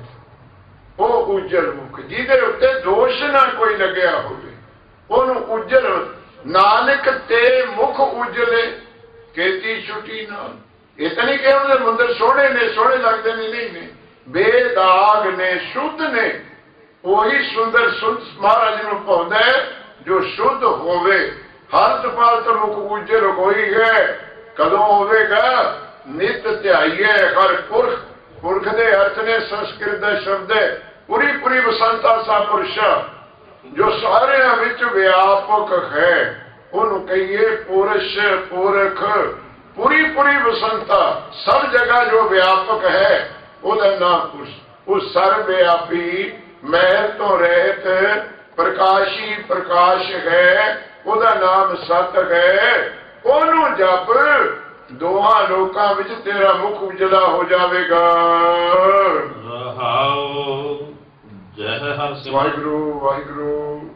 ਰਹਿਤ। ਉਹ ਉਜਲ ਮੁਖ ਜਿਹਦੇ ਉੱਤੇ ਦੋਸ਼ ਨਾ ਕੋਈ ਲੱਗਿਆ ਹੋਵੇ, ਉਹਨੂੰ ਉਜਲ। ਨਾਨਕ ਤੇ ਮੁਖ ਉਜਲੇ ਕੀਤੀ ਛੁੱਟੀ ਨਾਲ। ਇਹ ਤਾਂ ਨਹੀਂ ਕਿ ਉਹਦੇ ਮੰਦਰ ਸੋਹਣੇ ਨੇ, ਸੋਹਣੇ ਲੱਗਦੇ ਨੇ, ਨਹੀਂ ਨੇ, ਬੇਦਾਗ ਨੇ, ਸ਼ੁੱਧ ਨੇ। ਉਹੀ ਸੁੰਦਰ ਸੁਧ ਮਹਾਰਾਜ ਨੂੰ ਪਾਉਂਦਾ ਜੋ ਸ਼ੁੱਧ ਹੋਵੇ। ਹਰ ਤਪਾਲ ਤੋਂ ਮੁਖ ਉਜਲ ਹੋਈ ਹੈ। ਕਦੋਂ ਹੋਵੇਗਾ? ਨਿਤ ਧਿਆਈਏ ਹਰ ਪੁਰਖ। ਪੁਰਖ ਦੇ ਅਰਥ ਨੇ ਸੰਸਕ੍ਰਿਤ ਦਾ ਸ਼ਬਦ ਹੈ ਪੁਰੀ ਪੁਰੀ ਵਸੰਤਾ ਸਾ ਪੁਰਸ਼ਾ, ਜੋ ਸਾਰਿਆਂ ਵਿੱਚ ਵਿਆਪਕ ਹੈ। ਉਹਨੂੰ ਕਹੀਏ ਪੁਰਸ਼ ਪੁਰਖ। ਪੂਰੀ ਪੂਰੀ ਵਸੰਤਾ, ਸਭ ਜਗ੍ਹਾ ਜੋ ਵਿਆਪਕ ਹੈ ਉਹਦਾ ਨਾਮ ਪੁਰਸ਼। ਉਹ ਸਰਵਵਿਆਪੀ, ਮਹਿਰ ਤੋਂ ਰਹਿਤ, ਪ੍ਰਕਾਸ਼ੀ ਪ੍ਰਕਾਸ਼ ਹੈ, ਉਹਦਾ ਨਾਮ ਸਤ ਹੈ। ਉਹਨੂੰ ਜਪ, ਦੋਹਾਂ ਲੋਕਾਂ ਵਿੱਚ ਤੇਰਾ ਮੁਖ ਉਜਲਾ ਹੋ ਜਾਵੇਗਾ। ਰਹਾਉ ਜਹ ਹਰ ਵਾਹਿਗੁਰੂ ਵਾਹਿਗੁਰੂ।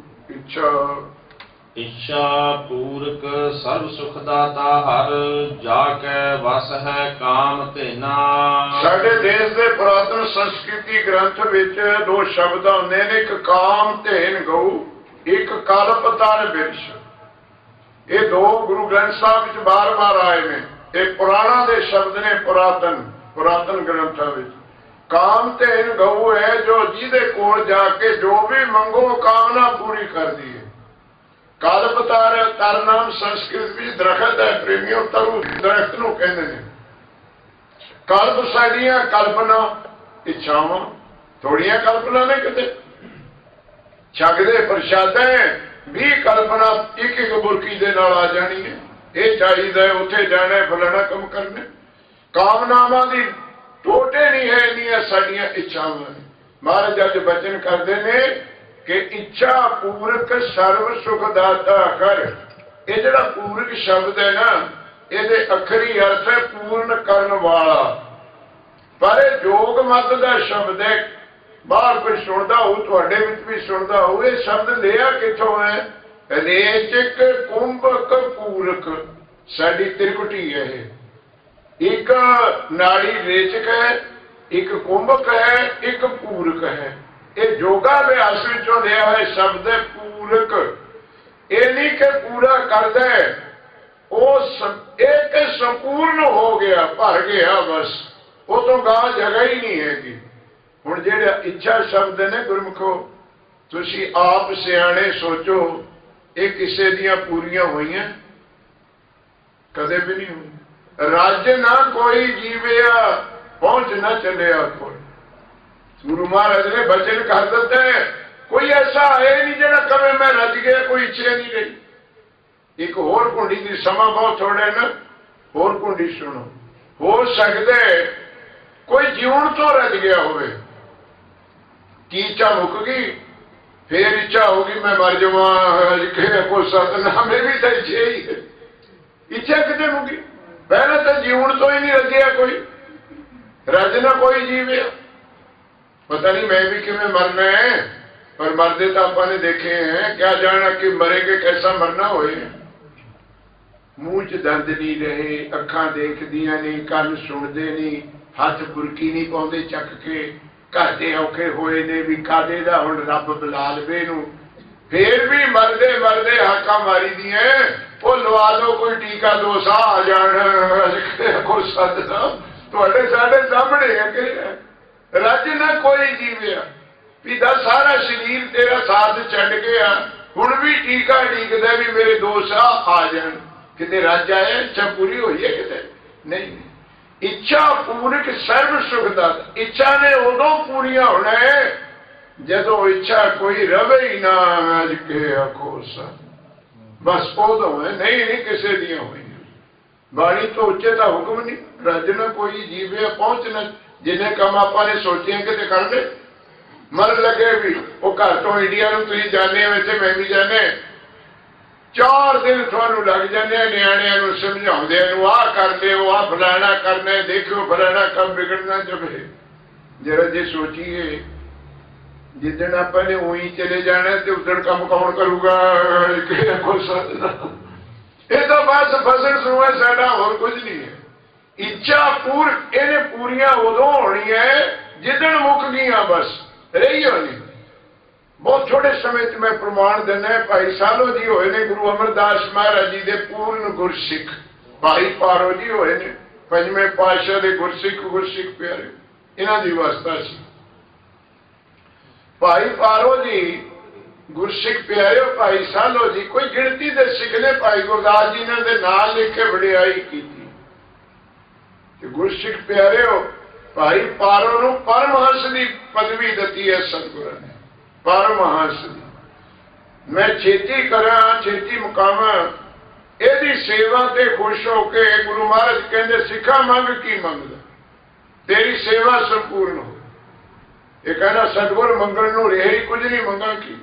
ਇੱਛਾ ਪੂਰਕ ਸਰਬ ਸੁਖ ਦਾਤਾ ਹਰ, ਜਾ ਕੈ ਵਸ ਹੈ ਕਾਮ ਧੇਨਾ। ਸਾਡੇ ਦੇਸ਼ ਦੇ ਪੁਰਾਤਨ ਸੰਸਕ੍ਰਿਤੀ ਗ੍ਰੰਥ ਵਿੱਚ ਦੋ ਸ਼ਬਦ ਆਉਂਦੇ ਨੇ, ਇੱਕ ਕਾਮ ਧੇਨ ਗਊ, ਇੱਕ ਕਲਪ ਤਰ ਬਿਰਸ਼। ਇਹ ਦੋ ਗੁਰੂ ਗ੍ਰੰਥ ਸਾਹਿਬ ਵਿੱਚ ਬਾਰ-ਬਾਰ ਆਏ ਨੇ। ਇਹ ਪੁਰਾਣਾ ਦੇ ਸ਼ਬਦ ਨੇ, ਪੁਰਾਤਨ ਗ੍ਰੰਥਾਂ ਵਿੱਚ। ਕਾਮ ਧੇਨ ਗਊ ਹੈ ਜੋ ਜਿਹਦੇ ਕੋਲ ਜਾ ਕੇ ਜੋ ਵੀ ਮੰਗੋ ਕਾਮਨਾ ਪੂਰੀ ਕਰਦੀ ਹੈ। ਕਲਪਤਰ, ਤਰ ਨਾਮ ਸੰਸਕ੍ਰਿਤ ਵਿੱਚ ਦਰਖਤ ਹੈ, ਪ੍ਰੇਮੀਓ, ਤਰੂ ਦਰਖਤ ਨੂੰ ਕਹਿੰਦੇ ਨੇ। ਕਲਪ ਸਾਡੀਆਂ ਕਲਪਨਾ, ਇੱਛਾਵਾਂ, ਥੋੜੀਆਂ ਕਲਪਨਾ ਨੇ ਕਿਤੇ। ਛਕਦੇ ਪ੍ਰਸ਼ਾਦੇ ਵੀ ਕਲਪਨਾ ਇੱਕ ਇੱਕ ਬੁਰਕੀ ਦੇ ਨਾਲ ਆ ਜਾਣੀ ਹੈ। ਇਹ ਚਾਹੀਦਾ, ਉੱਥੇ ਜਾਣਾ, ਫਲਾਣਾ ਕੰਮ ਕਰਨਾ। ਕਾਮਨਾਵਾਂ ਦੀ ਟੋਟੇ ਨਹੀਂ ਹੈ, ਇੰਨੀਆਂ ਸਾਡੀਆਂ ਇੱਛਾਵਾਂ ਨੇ। ਮਹਾਰਾਜ ਅੱਜ ਬਚਨ ਕਰਦੇ ਨੇ ਕਿ ਇੱਛਾ ਪੂਰਕ ਸਰਵ ਸੁਖ ਦਾਤਾ ਕਰ। ਇਹ ਜਿਹੜਾ ਪੂਰਕ ਸ਼ਬਦ ਹੈ ਨਾ, ਇਹਦੇ ਅੱਖਰੀ ਅਰਥ ਹੈ ਪੂਰਨ ਕਰਨ ਵਾਲਾ। ਪਰ ਇਹ ਜੋਗ ਮਤ ਦਾ ਸ਼ਬਦ ਹੈ। ਬਾਹਰ ਕੋਈ ਸੁਣਦਾ ਹੋਊ, ਤੁਹਾਡੇ ਵਿੱਚ ਵੀ ਸੁਣਦਾ ਹੋਊ। ਇਹ ਸ਼ਬਦ ਲਿਆ ਕਿੱਥੋਂ ਹੈ? ਰੇਚਕ ਕੁੰਭਕ ਪੂਰਕ, ਸਾਡੀ ਤ੍ਰਿਕੁਟੀ ਹੈ ਇਹ। ਇੱਕ ਨਾੜੀ ਰੇਚਕ ਹੈ, ਇੱਕ ਕੁੰਭਕ ਹੈ, ਇੱਕ ਪੂਰਕ ਹੈ। ਇਹ ਯੋਗਾ ਅਭਿਆਸ ਵਿੱਚੋਂ ਲਿਆ ਹੋਇਆ ਸ਼ਬਦ ਹੈ ਪੂਰਕ। ਇਹ ਨਹੀਂ ਕਿ ਪੂਰਾ ਕਰਦਾ, ਉਹ ਇੱਕ ਸੰਪੂਰਨ ਹੋ ਗਿਆ, ਭਰ ਗਿਆ, ਬਸ ਉਹ ਤੋਂ ਗਾਂ ਜਗ੍ਹਾ ਹੀ ਨਹੀਂ ਹੈਗੀ। ਹੁਣ ਜਿਹੜਾ ਇੱਛਾ ਸ਼ਬਦ ਨੇ ਗੁਰਮੁਖੋ, ਤੁਸੀਂ ਆਪ ਸਿਆਣੇ ਸੋਚੋ, ਇਹ ਕਿਸੇ ਦੀਆਂ ਪੂਰੀਆਂ ਹੋਈਆਂ? ਕਦੇ ਵੀ ਨਹੀਂ ਹੋਈ। ਰੱਜ ਨਾ ਕੋਈ ਜੀਵਿਆ, ਪਹੁੰਚ ਨਾ ਚੱਲਿਆ ਕੋਈ। ਗੁਰੂ ਮਹਾਰਾਜ ਨੇ ਬਚਨ ਕਰ ਦਿੱਤਾ, ਕੋਈ ਐਸਾ ਹੈ ਨਹੀਂ ਜਿਹੜਾ ਕਵੇ ਮੈਂ ਰੱਜ ਗਿਆ, ਕੋਈ ਇੱਛਾ ਨਹੀਂ ਰਹੀ। ਇੱਕ ਹੋਰ ਕੁੰਡੀ ਦੀ, ਸਮਾਂ ਬਹੁਤ ਥੋੜਾ ਨਾ, ਹੋਰ ਕੁੰਡੀ ਸੁਣੋ। ਹੋ ਸਕਦਾ ਕੋਈ ਜਿਉਣ ਤੋਂ ਰੱਜ ਗਿਆ ਹੋਵੇ, ਕੀ ਇੱਛਾ ਮੁੱਕ ਗਈ, ਫੇਰ ਇੱਛਾ ਹੋਗੀ ਮੈਂ ਮਰ ਜਾਵਾਂ ਕੋਈ ਸਤਨਾਮ, ਇਹ ਵੀ ਤਾਂ ਇੱਛਾ ਹੀ ਹੈ। ਇੱਛਾ ਕਿਤੇ ਮੁੱਕੀ? ਪਹਿਲਾਂ ਤਾਂ ਜੀਵਨ ਤੋਂ ਹੀ ਨਹੀਂ ਰੱਜਿਆ ਕੋਈ, ਰੱਜਣਾ ਕੋਈ ਜੀਵਿਆ। ਪਤਾ ਨਹੀਂ मैं भी किमें मरना है, पर मरते तो आपने देखे हैं, क्या जाना कि मरेंगे कैसा मरना होए। मूँह च दंद नहीं रहे, अखां देखदियां नहीं, कान सुनते नहीं, हथ बुरकी नहीं पाउंदे चक के, घर दे औखे होए ने भी कादे दा हुण रब बुला लवे नूं, फिर भी मरदे मरदे हाका मारी दियां, वो लवा दो कोई टीका दो सा आ जाण कोई सदना तुहाडे साडे सामने है। रज ना कोई जीविया भी दा सारा शरीर तेरा साथ छड़ गया, हुण भी टीका टीकदा भी मेरे दो साह आ जाण, किते रज आया, इच्छा पूरी हुई है किते नहीं। इच्छा पूरक सर्व सुखदाता, इच्छा ने उदों पूरियां होना है जदों इच्छा कोई रवे ही ना अज के आखो सा, बस उदों है, नहीं किसी दियां हुई। बाणी तो उच्चे का हुक्म नहीं, रज ना कोई जीविया पहुंचना, जिन्हें काम आपने सोचे कि कर ले मर लगे भी। वो घर तो इंडिया में तुम जाने, वैसे मैं भी जाने, 4 दिन थानू लग जाने न्याणिया समझाते आ कर ले, आ फलाना करना, देखो फलाना कम बिगड़ना जबे। जरा जे सोचिए जिदन आपने उही चले जाना तो उदन कम कौन करूगा, ये तो बस फसल सुना साडा होर कुछ नहीं है। इच्छा पूर इन्हें पूरियां उदों होनी है जिदन मुक गई, बस रही होनी। बहुत छोटे समय मैं प्रमाण देना है, भाई सालो जी होए ने गुरु अमरदास महाराज जी दे पूर्ण गुरसिख, भाई पारो जी होए ने 5वें पातशाह दे गुरसिख प्यारे, इन्हां दी अवस्था सी। भाई पारो जी गुरसिख प्यारे, भाई सालो जी कोई गिणती दे सिख ने भाई गुरदास जी ने दे नाल लिख के वडियाई की। गुरसिख प्यारे हो, भाई पारो नूं परमहंस की पदवी दती है सतगुरु ने, परमहंस की। मैं छेती करा छेती मुकावा, यदि सेवा ते खुश होके गुरु महाराज कहते सिखा मंग की मंगदा, तेरी सेवा संपूर्ण हो। ये कहना सतगुर मंगण नूं रहे कुछ नहीं, मंगा की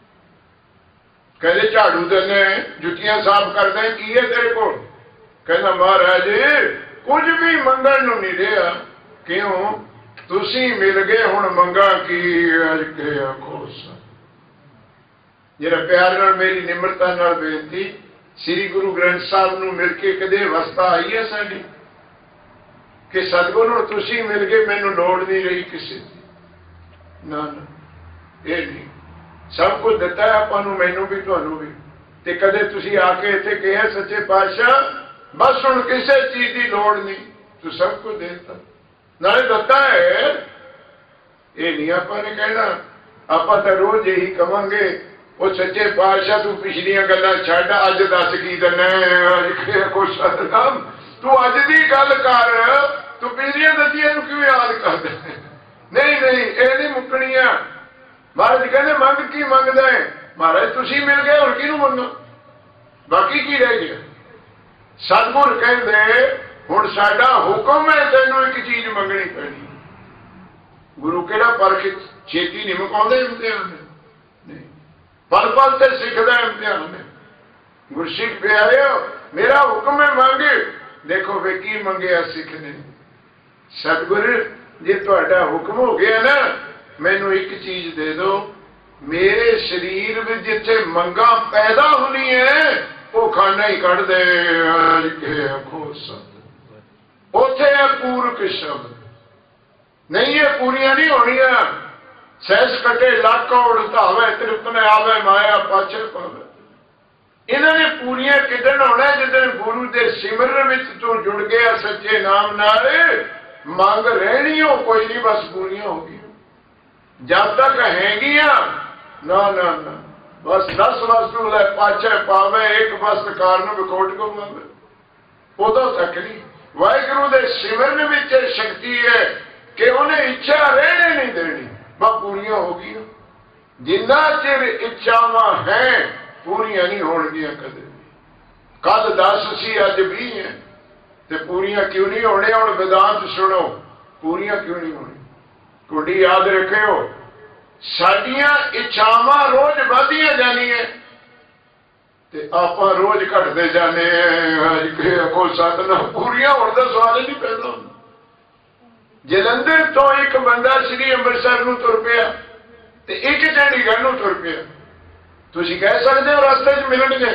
कहते झाड़ू देने जुतियां साफ करदे, की है तेरे को? कहना महाराज कुछ भी मंगण नूं नहीं रहा, क्यों? तुसी मिल गए, हुण मंगा की अज के आखो सा। जरा प्यार नाल मेरी निमरता नाल बेनती, श्री गुरु ग्रंथ साहब नूं मिल के कदे अवस्था आई है साडी कि सतगुर नूं तुसी मिल गए, मैनूं लोड़ नहीं रही किसी दी? ना ना, ये नहीं। सब कुछ दिता है आपां नूं, मैनूं भी तुहानूं भी। ते कदे तुसी आके इत्थे कहा सच्चे पातशाह बस हुण किसी चीज की लोड़ नहीं, तू सब कुछ देता नाले दता है। ये नहीं आपने कहना, आप तो रोज यही कहांगे वो सच्चे पातशाह तू पिछलियां गल्लां छड्ड, अज दस की देना कुछ सतनाम, तू अज की गल कर, तू पिछलियां दतियां नूं क्यों याद करदा? नहीं नहीं, ये नहीं मुकणियां। महाराज कहते मंग की मंगदा है? महाराज तुसी मिल गए, हुण किहनूं मंगा, बाकी की रह गया? सतगुर कहते हुण साडा हुक्म है तैनूं एक चीज मंगनी पैनी। गुरु केड़ा परख छेती नहीं मुकाउंदे इम्तिहान नहीं, पल पल ते सिखदा इम्तिहान है। गुरसिख प्यारे मेरा हुक्म है मंग, देखो वे की मंगिया सिख ने। सतगुर जे तुहाडा हुक्म हो गया ना, मैनूं एक चीज दे दो, मेरे शरीर में जिथे मंगा पैदा होनी है वो खाना ही कढ़ दे, उथे है पूरक शब्द, नहीं है पूरियां नहीं होनिया। सैस कटे लाख उड़तावे, तृप्त ने आवे माया पाछे पावे। इन्होंने पूरियां किदन होना जिदन गुरु के सिमरन विच तू जुड़ गया सच्चे नाम नाल, मंग रहनी हो कोई नहीं, बस पूरियां हो गई। जब तक हैगियां ना ना ना, बस 10 वस्तु ले पाछे पावे, एक वस्त कारण विकोट को मावे, उदों तक नहीं। वाहिगुरु दे सिमरन विच शक्ति है कि उन्हें इच्छा रहने नहीं देनी, वह पूरियां हो गई। जिन्ना चिर इच्छावां हैं पूरियां नहीं होणगियां कदे। कद 10 सी अज 20 है, ते पूरियां क्यों नहीं होने? हुण वेदांत सुनो, पूरियां क्यों नहीं होनी? कुंडी याद रखियो, ਸਾਡੀਆਂ ਇੱਛਾਵਾਂ ਰੋਜ਼ ਵਧਦੀਆਂ ਜਾਂਦੀਆਂ ਤੇ ਆਪਾਂ ਰੋਜ਼ ਘਟਦੇ ਜਾਂਦੇ ਅੱਜ ਕਿ ਕੋ ਸਤਨਾਮ ਪੂਰੀਆਂ ਹੋਣ ਦਾ ਸਵਾਲ ਹੀ ਨਹੀਂ ਪੈਦਾ ਹੁੰਦਾ। ਜਲੰਧਰ ਤੋਂ ਇੱਕ ਬੰਦਾ ਸ੍ਰੀ ਅੰਮ੍ਰਿਤਸਰ ਨੂੰ ਤੁਰ ਪਿਆ ਤੇ ਇੱਕ ਚੰਡੀਗੜ੍ਹ ਨੂੰ ਤੁਰ ਪਿਆ। ਤੁਸੀਂ ਕਹਿ ਸਕਦੇ ਹੋ ਰਸਤੇ 'ਚ ਮਿਲਣਗੇ?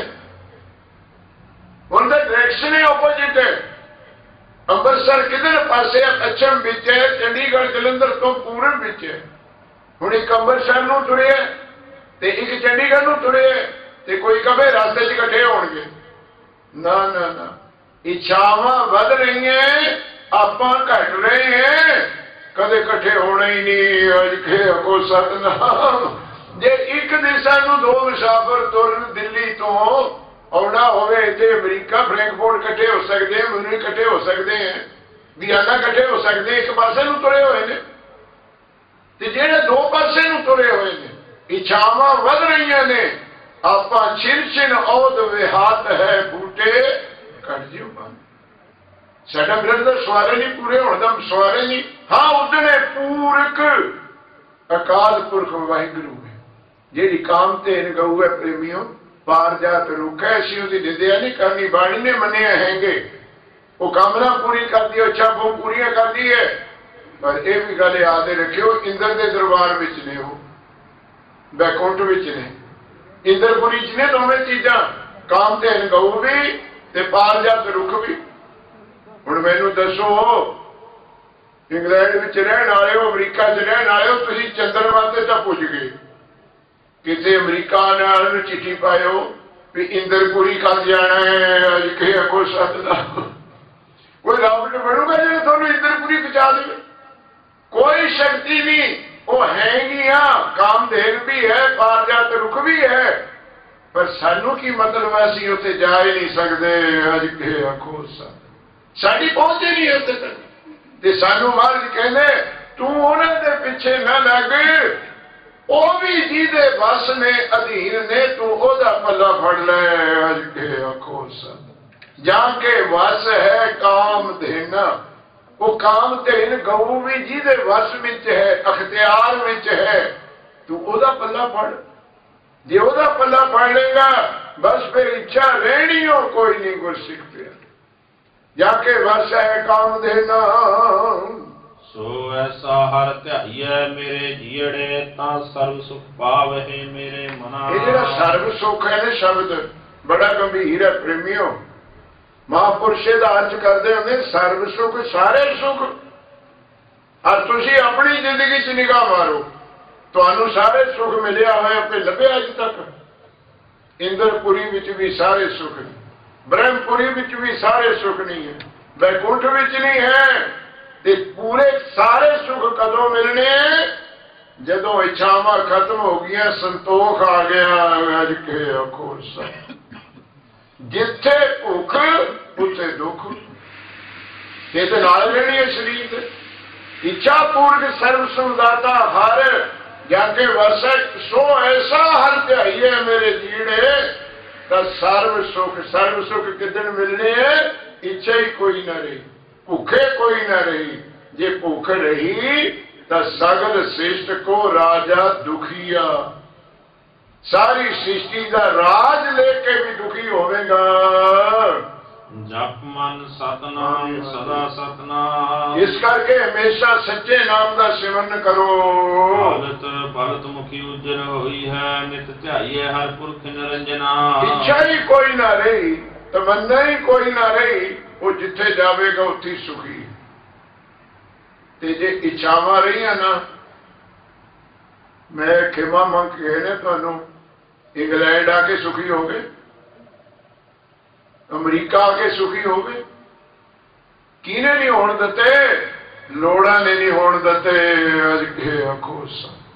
ਉਹਨਾਂ ਦਾ ਡਾਇਰੈਕਸ਼ਨ ਹੀ ਆਪੋਜੀਟ ਹੈ। ਅੰਮ੍ਰਿਤਸਰ ਕਿਧਰ ਪਾਸੇ ਪੱਛਮ ਵਿੱਚ ਹੈ, ਚੰਡੀਗੜ੍ਹ ਜਲੰਧਰ ਤੋਂ ਪੂਰਬ ਵਿੱਚ ਹੈ। ਹੁਣ ਇੱਕ ਅੰਮ੍ਰਿਤਸਰ ਨੂੰ ਤੁਰਿਆ ਤੇ ਇੱਕ ਚੰਡੀਗੜ੍ਹ ਨੂੰ ਤੁਰਿਆ ਤੇ ਕੋਈ ਕਵੇ ਰਸਤੇ 'ਚ ਇਕੱਠੇ ਹੋਣਗੇ? ਨਾ ਨਾ ਨਾ, ਇੱਛਾਵਾਂ ਵੱਧ ਰਹੀਆਂ, ਆਪਾਂ ਘਟ ਰਹੇ ਹਾਂ, ਕਦੇ ਇਕੱਠੇ ਹੋਣਾ ਹੀ ਨਹੀਂ। ਅੱਜ ਕੇ ਕੋ ਸਤਨਾਮ। ਜੇ ਇੱਕ ਦਿਸ਼ਾ ਨੂੰ ਦੋ ਮੁਸਾਫਰ ਤੁਰਨ ਦਿੱਲੀ ਤੋਂ ਆਉਣਾ ਹੋਵੇ ਇੱਥੇ ਅਮਰੀਕਾ ਫਰੈਂਕਫਰਟ ਇਕੱਠੇ ਹੋ ਸਕਦੇ ਆ, ਮਿਊਨਿਖ ਇਕੱਠੇ ਹੋ ਸਕਦੇ ਆ, ਵਿਆਨਾ ਇਕੱਠੇ ਹੋ ਸਕਦੇ, ਇੱਕ ਪਾਸੇ ਨੂੰ ਤੁਰੇ ਹੋਏ ਨੇ। ਤੇ ਜਿਹੜੇ ਦੋ ਪਾਸੇ ਨੂੰ ਤੁਰੇ ਹੋਏ ਨੇ, ਇੱਛਾਵਾਂ ਵੱਧ ਰਹੀਆਂ ਨੇ, ਆਪਾਂ ਛਿਨ ਔਦ ਵਿਹਾਤ ਹੈ ਬੂਟੇ ਕੱਢ ਜਿਉ ਬੰਦ। ਸਾਡਾ ਬ੍ਰਦਰ ਸਵਾਰੇ ਨਹੀਂ ਪੂਰੇ ਹੋਣ ਦਾ ਸਵਾਰੇ ਨਹੀਂ। ਹਾਂ ਉਦਣੇ ਪੂਰਕ ਅਕਾਲ ਪੁਰਖ ਵਾਹਿਗੁਰੂ ਹੈ ਜਿਹੜੀ ਕਾਮ ਤੇ ਗਊ ਹੈ ਪ੍ਰੇਮੀਓ ਪਾਰ ਜਾਤ ਰੁਖੈ। ਅਸੀਂ ਉਹਦੀ ਨਿੰਦਿਆ ਨਹੀਂ ਕਰਨੀ, ਬਾਣੀ ਨੇ ਮੰਨਿਆ ਹੈਗੇ। ਉਹ ਕਾਮਨਾ ਪੂਰੀ ਕਰਦੀ ਹੈ, ਇੱਛਾ ਪੂਰੀਆਂ ਕਰਦੀ ਹੈ। ਪਰ ਇਹ ਵੀ ਗੱਲ ਯਾਦ ਰੱਖਿਓ, ਇੰਦਰ ਦੇ ਦਰਬਾਰ ਵਿੱਚ ਨੇ, ਉਹ ਬੈਕੁੰਠ ਵਿੱਚ ਨੇ, ਇੰਦਰਪੁਰੀ 'ਚ ਨੇ ਦੋਵੇਂ ਚੀਜ਼ਾਂ, ਕਾਮ ਤੇ ਗਊ ਵੀ ਤੇ ਪਾਰ ਜਾਤ ਰੁੱਖ ਵੀ। ਹੁਣ ਮੈਨੂੰ ਦੱਸੋ, ਇੰਗਲੈਂਡ ਵਿੱਚ ਰਹਿਣ ਵਾਲੇ ਹੋ, ਅਮਰੀਕਾ 'ਚ ਰਹਿਣ ਵਾਲੇ ਹੋ, ਤੁਸੀਂ ਚੰਦਰਮਾ ਤੇ ਤਾਂ ਪੁੱਜ ਗਏ, ਕਿਸੇ ਅਮਰੀਕਾ ਨਾਲ ਨੂੰ ਚਿੱਠੀ ਪਾਇਓ ਵੀ ਇੰਦਰਪੁਰੀ ਕਦ ਜਾਣਾ ਹੈ। ਅੱਜ ਕਿ ਕੋ ਸਤਨਾਮ, ਕੋਈ ਰਾਵਟ ਬਣੂਗਾ ਜਿਹੜਾ ਤੁਹਾਨੂੰ ਇੰਦਰਪੁਰੀ ਪਹੁੰਚਾ ਦੇਵੇ? ਕੋਈ ਸ਼ਕਤੀ ਨਹੀਂ। ਉਹ ਹੈਗੀਆਂ, ਕਾਮਧੇਨ ਵੀ ਹੈ, ਪਾਰ ਜਾਤ ਰੁੱਖ ਵੀ ਹੈ, ਪਰ ਸਾਨੂੰ ਕੀ ਮਤਲਬ ਹੈ? ਅਸੀਂ ਉੱਥੇ ਜਾ ਹੀ ਨਹੀਂ ਸਕਦੇ। ਅੱਜ ਕਿ ਆਖੋ ਸਾਡੀ ਪਹੁੰਚ ਹੀ ਨਹੀਂ ਉੱਥੇ ਤੱਕ। ਤੇ ਸਾਨੂੰ ਮਹਾਰਾਜ ਕਹਿੰਦੇ ਤੂੰ ਉਹਨਾਂ ਦੇ ਪਿੱਛੇ ਨਾ ਲੱਗ, ਉਹ ਵੀ ਜਿਹਦੇ ਵਸ ਨੇ, ਅਧੀਨ ਨੇ, ਤੂੰ ਉਹਦਾ ਪੱਲਾ ਫੜ ਲੈ। ਅੱਜ ਕੇ ਆਖੋ ਜਾਂ ਕੇ ਵਸ ਹੈ ਕਾਮਧੇਨ, ਉਹ ਕਾਮਧੇਨ ਗਊ ਵੀ ਜਿਹਦੇ ਵਸ ਵਿੱਚ ਹੈ, ਅਖਤਿਆਰ ਵਿੱਚ ਹੈ, ਤੂੰ ਉਹਦਾ ਪੱਲਾ ਫੜ। ਜੇ ਉਹਦਾ ਪੱਲਾ ਫੜ ਲੇਗਾ ਬਸ ਫਿਰ ਇੱਛਾ ਰਹਿਣੀ ਹੋ ਕੋਈ ਨਹੀਂ ਗੁਰਸਿੱਖ ਪਿਆ। ਜਾ ਕੇ ਵਸ ਹੈ ਕਾਮਧੇਨ ਸੋ ਐਸਾ ਹਰ ਧਿਆਈਐ ਮੇਰੇ ਜੀੜੇ ਤਾਂ ਸਰਬ ਸੁਖ ਪਾਵਹਿ ਮੇਰੇ ਮਨਾ। ਇਹ ਜਿਹੜਾ ਸਰਬ ਸੁਖ ਹੈ ਨਾ ਸ਼ਬਦ ਬੜਾ ਗੰਭੀਰ ਹੈ ਪ੍ਰੇਮੀਓ। ਮਹਾਂਪੁਰਸ਼ ਦਾ ਅਰਥ ਕਰਦੇ ਹੁੰਦੇ ਸਰਬ ਸੁਖ, ਸਾਰੇ ਸੁਖ। ਔਰ ਤੁਸੀਂ ਆਪਣੀ ਜ਼ਿੰਦਗੀ 'ਚ ਨਿਗਾਹ ਮਾਰੋ, ਤੁਹਾਨੂੰ ਸਾਰੇ ਸੁਖ ਮਿਲਿਆ ਹੋਇਆ ਤੇ ਲੱਭਿਆ ਅਜ ਤੱਕ। ਇੰਦਰਪੁਰੀ ਵਿੱਚ ਵੀ ਸਾਰੇ ਸੁਖ ਨੇ, ਬ੍ਰਹਮਪੁਰੀ ਵਿੱਚ ਵੀ ਸਾਰੇ ਸੁਖ ਨਹੀਂ ਹੈ, ਵੈਕੁੰਠ ਵਿੱਚ ਨਹੀਂ ਹੈ। ਤੇ ਪੂਰੇ ਸਾਰੇ ਸੁਖ ਕਦੋਂ ਮਿਲਣੇ? ਜਦੋਂ ਇੱਛਾਵਾਂ ਖਤਮ ਹੋ ਗਈਆਂ, ਸੰਤੋਖ ਆ ਗਿਆ। ਅੱਜ ਕੇ ਆਖੋ ਜਿੱਥੇ ਭੁੱਖ ਉੱਥੇ ਦੁੱਖ। ਇਹ ਤੇ ਨਾਲ ਰਹਿਣੀ ਹੈ ਸਰੀਰ ਤੇ। ਇੱਛਾ ਪੂਰਕ ਸਰਬ ਸੁਖਦਾਤਾ ਹਰ ਜਾ ਕੇ ਵਸੈ ਸੋ ਐਸਾ ਹਰ ਧਿਆਈਏ ਮੇਰੇ ਜੀੜੇ ਤਾਂ ਸਰਬ ਸੁਖ ਕਿਦਣ ਮਿਲਣੇ ਹੈ? ਇੱਛਾ ਹੀ ਕੋਈ ਨਾ ਰਹੀ, ਭੁੱਖੇ ਕੋਈ ਨਾ ਰਹੀ। ਜੇ ਭੁੱਖ ਰਹੀ ਤਾਂ ਸਗਲ ਸ੍ਰਿਸ਼ਟ ਕੋ ਰਾਜਾ ਦੁਖੀਆ। ਸਾਰੀ ਸ੍ਰਿਸ਼ਟੀ ਦਾ ਰਾਜ ਲੈ ਕੇ ਵੀ ਦੁਖੀ ਹੋਵੇਗਾ। ਜਪ ਮਨ ਸਤਨਾਮ ਸਦਾ ਸਤਨਾਮ। ਇਸ ਕਰਕੇ ਹਮੇਸ਼ਾ ਸੱਚੇ ਨਾਮ ਦਾ ਸਿਮਰਨ ਕਰੋ। ਬਲਤ ਮੁਖੀ ਉਜਰ ਹੋਈ ਹੈ ਨਿਤ ਧਿਆਈਏ ਹਰ ਪੁਰਖ ਨਿਰੰਜਨਾ। ਇੱਛਾ ਹੀ ਕੋਈ ਨਾ ਰਹੀ, ਤਮੰਨਾ ਹੀ ਕੋਈ ਨਾ ਰਹੀ, ਉਹ ਜਿੱਥੇ ਜਾਵੇਗਾ ਉੱਥੇ ਸੁਖੀ। ਤੇ ਜੇ ਇੱਛਾਵਾਂ ਰਹੀਆਂ ਨਾ, ਮੈਂ ਖਿਮਾ ਮੰਗ ਕੇ ਨੇ ਤੁਹਾਨੂੰ, ਇੰਗਲੈਂਡ ਆ ਕੇ ਸੁਖੀ ਹੋ ਗਏ, ਅਮਰੀਕਾ ਆ ਕੇ ਸੁਖੀ ਹੋ ਗਏ। ਕਿਹਨੇ ਨਹੀਂ ਹੋਣ ਦਿੱਤੇ? ਲੋੜਾਂ ਨੇ ਨਹੀਂ ਹੋਣ ਦਿੱਤੇ। ਅੱਜ ਕੇ ਆਖੋ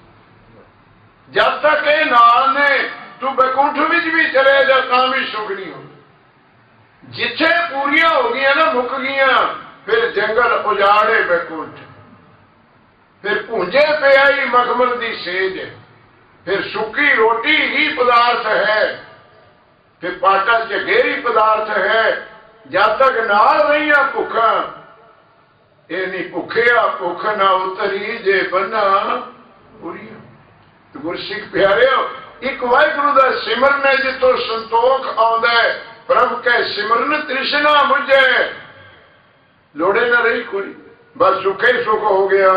ਜਦ ਤੱਕ ਇਹ ਨਾਲ ਨੇ, ਤੂੰ ਬੈਕੁੰਠ ਵਿੱਚ ਵੀ ਚਲੇ ਜਾ ਤਾਂ ਵੀ ਸੁਖ ਨਹੀਂ ਹੋ। ਜਿੱਥੇ ਪੂਰੀਆਂ ਹੋ ਗਈਆਂ ਨਾ, ਮੁੱਕ ਗਈਆਂ, ਫਿਰ ਜੰਗਲ ਉਜਾੜੇ ਬੈਕੁੰਠ, ਫਿਰ ਭੁੰਜੇ ਪਿਆ ਹੀ ਮਖਮਲ ਦੀ ਸੇਜ, ਫਿਰ ਸੁੱਕੀ ਰੋਟੀ ਹੀ ਪਦਾਰਥ ਹੈ, ਫਿਰ ਪਾਟਾ ਝਗੇਰੀ ਪਦਾਰਥ ਹੈ। ਜਦ ਤੱਕ ਨਾਲ ਰਹੀਆਂ ਭੁੱਖਾਂ, ਇਹ ਨਹੀਂ ਭੁੱਖਿਆ ਭੁੱਖ ਨਾ ਉਤਰੀ ਜੇ ਬੰਨਾ ਪੂਰੀਆਂ। ਗੁਰਸਿੱਖ ਪਿਆਰਿਓ, ਇੱਕ ਵਾਹਿਗੁਰੂ ਦਾ ਸਿਮਰਨ ਹੈ ਜਿੱਥੋਂ ਸੰਤੋਖ ਆਉਂਦਾ ਹੈ। ਪ੍ਰਭ ਕੈ ਸਿਮਰਨ ਤ੍ਰਿਸ਼ਨਾ ਬੁਝੇ, ਲੋੜੇ ਨਾ ਰਹੀ ਕੋਈ, ਬਸ ਸੁਖੇ ਸੁਖ ਹੋ ਗਿਆ।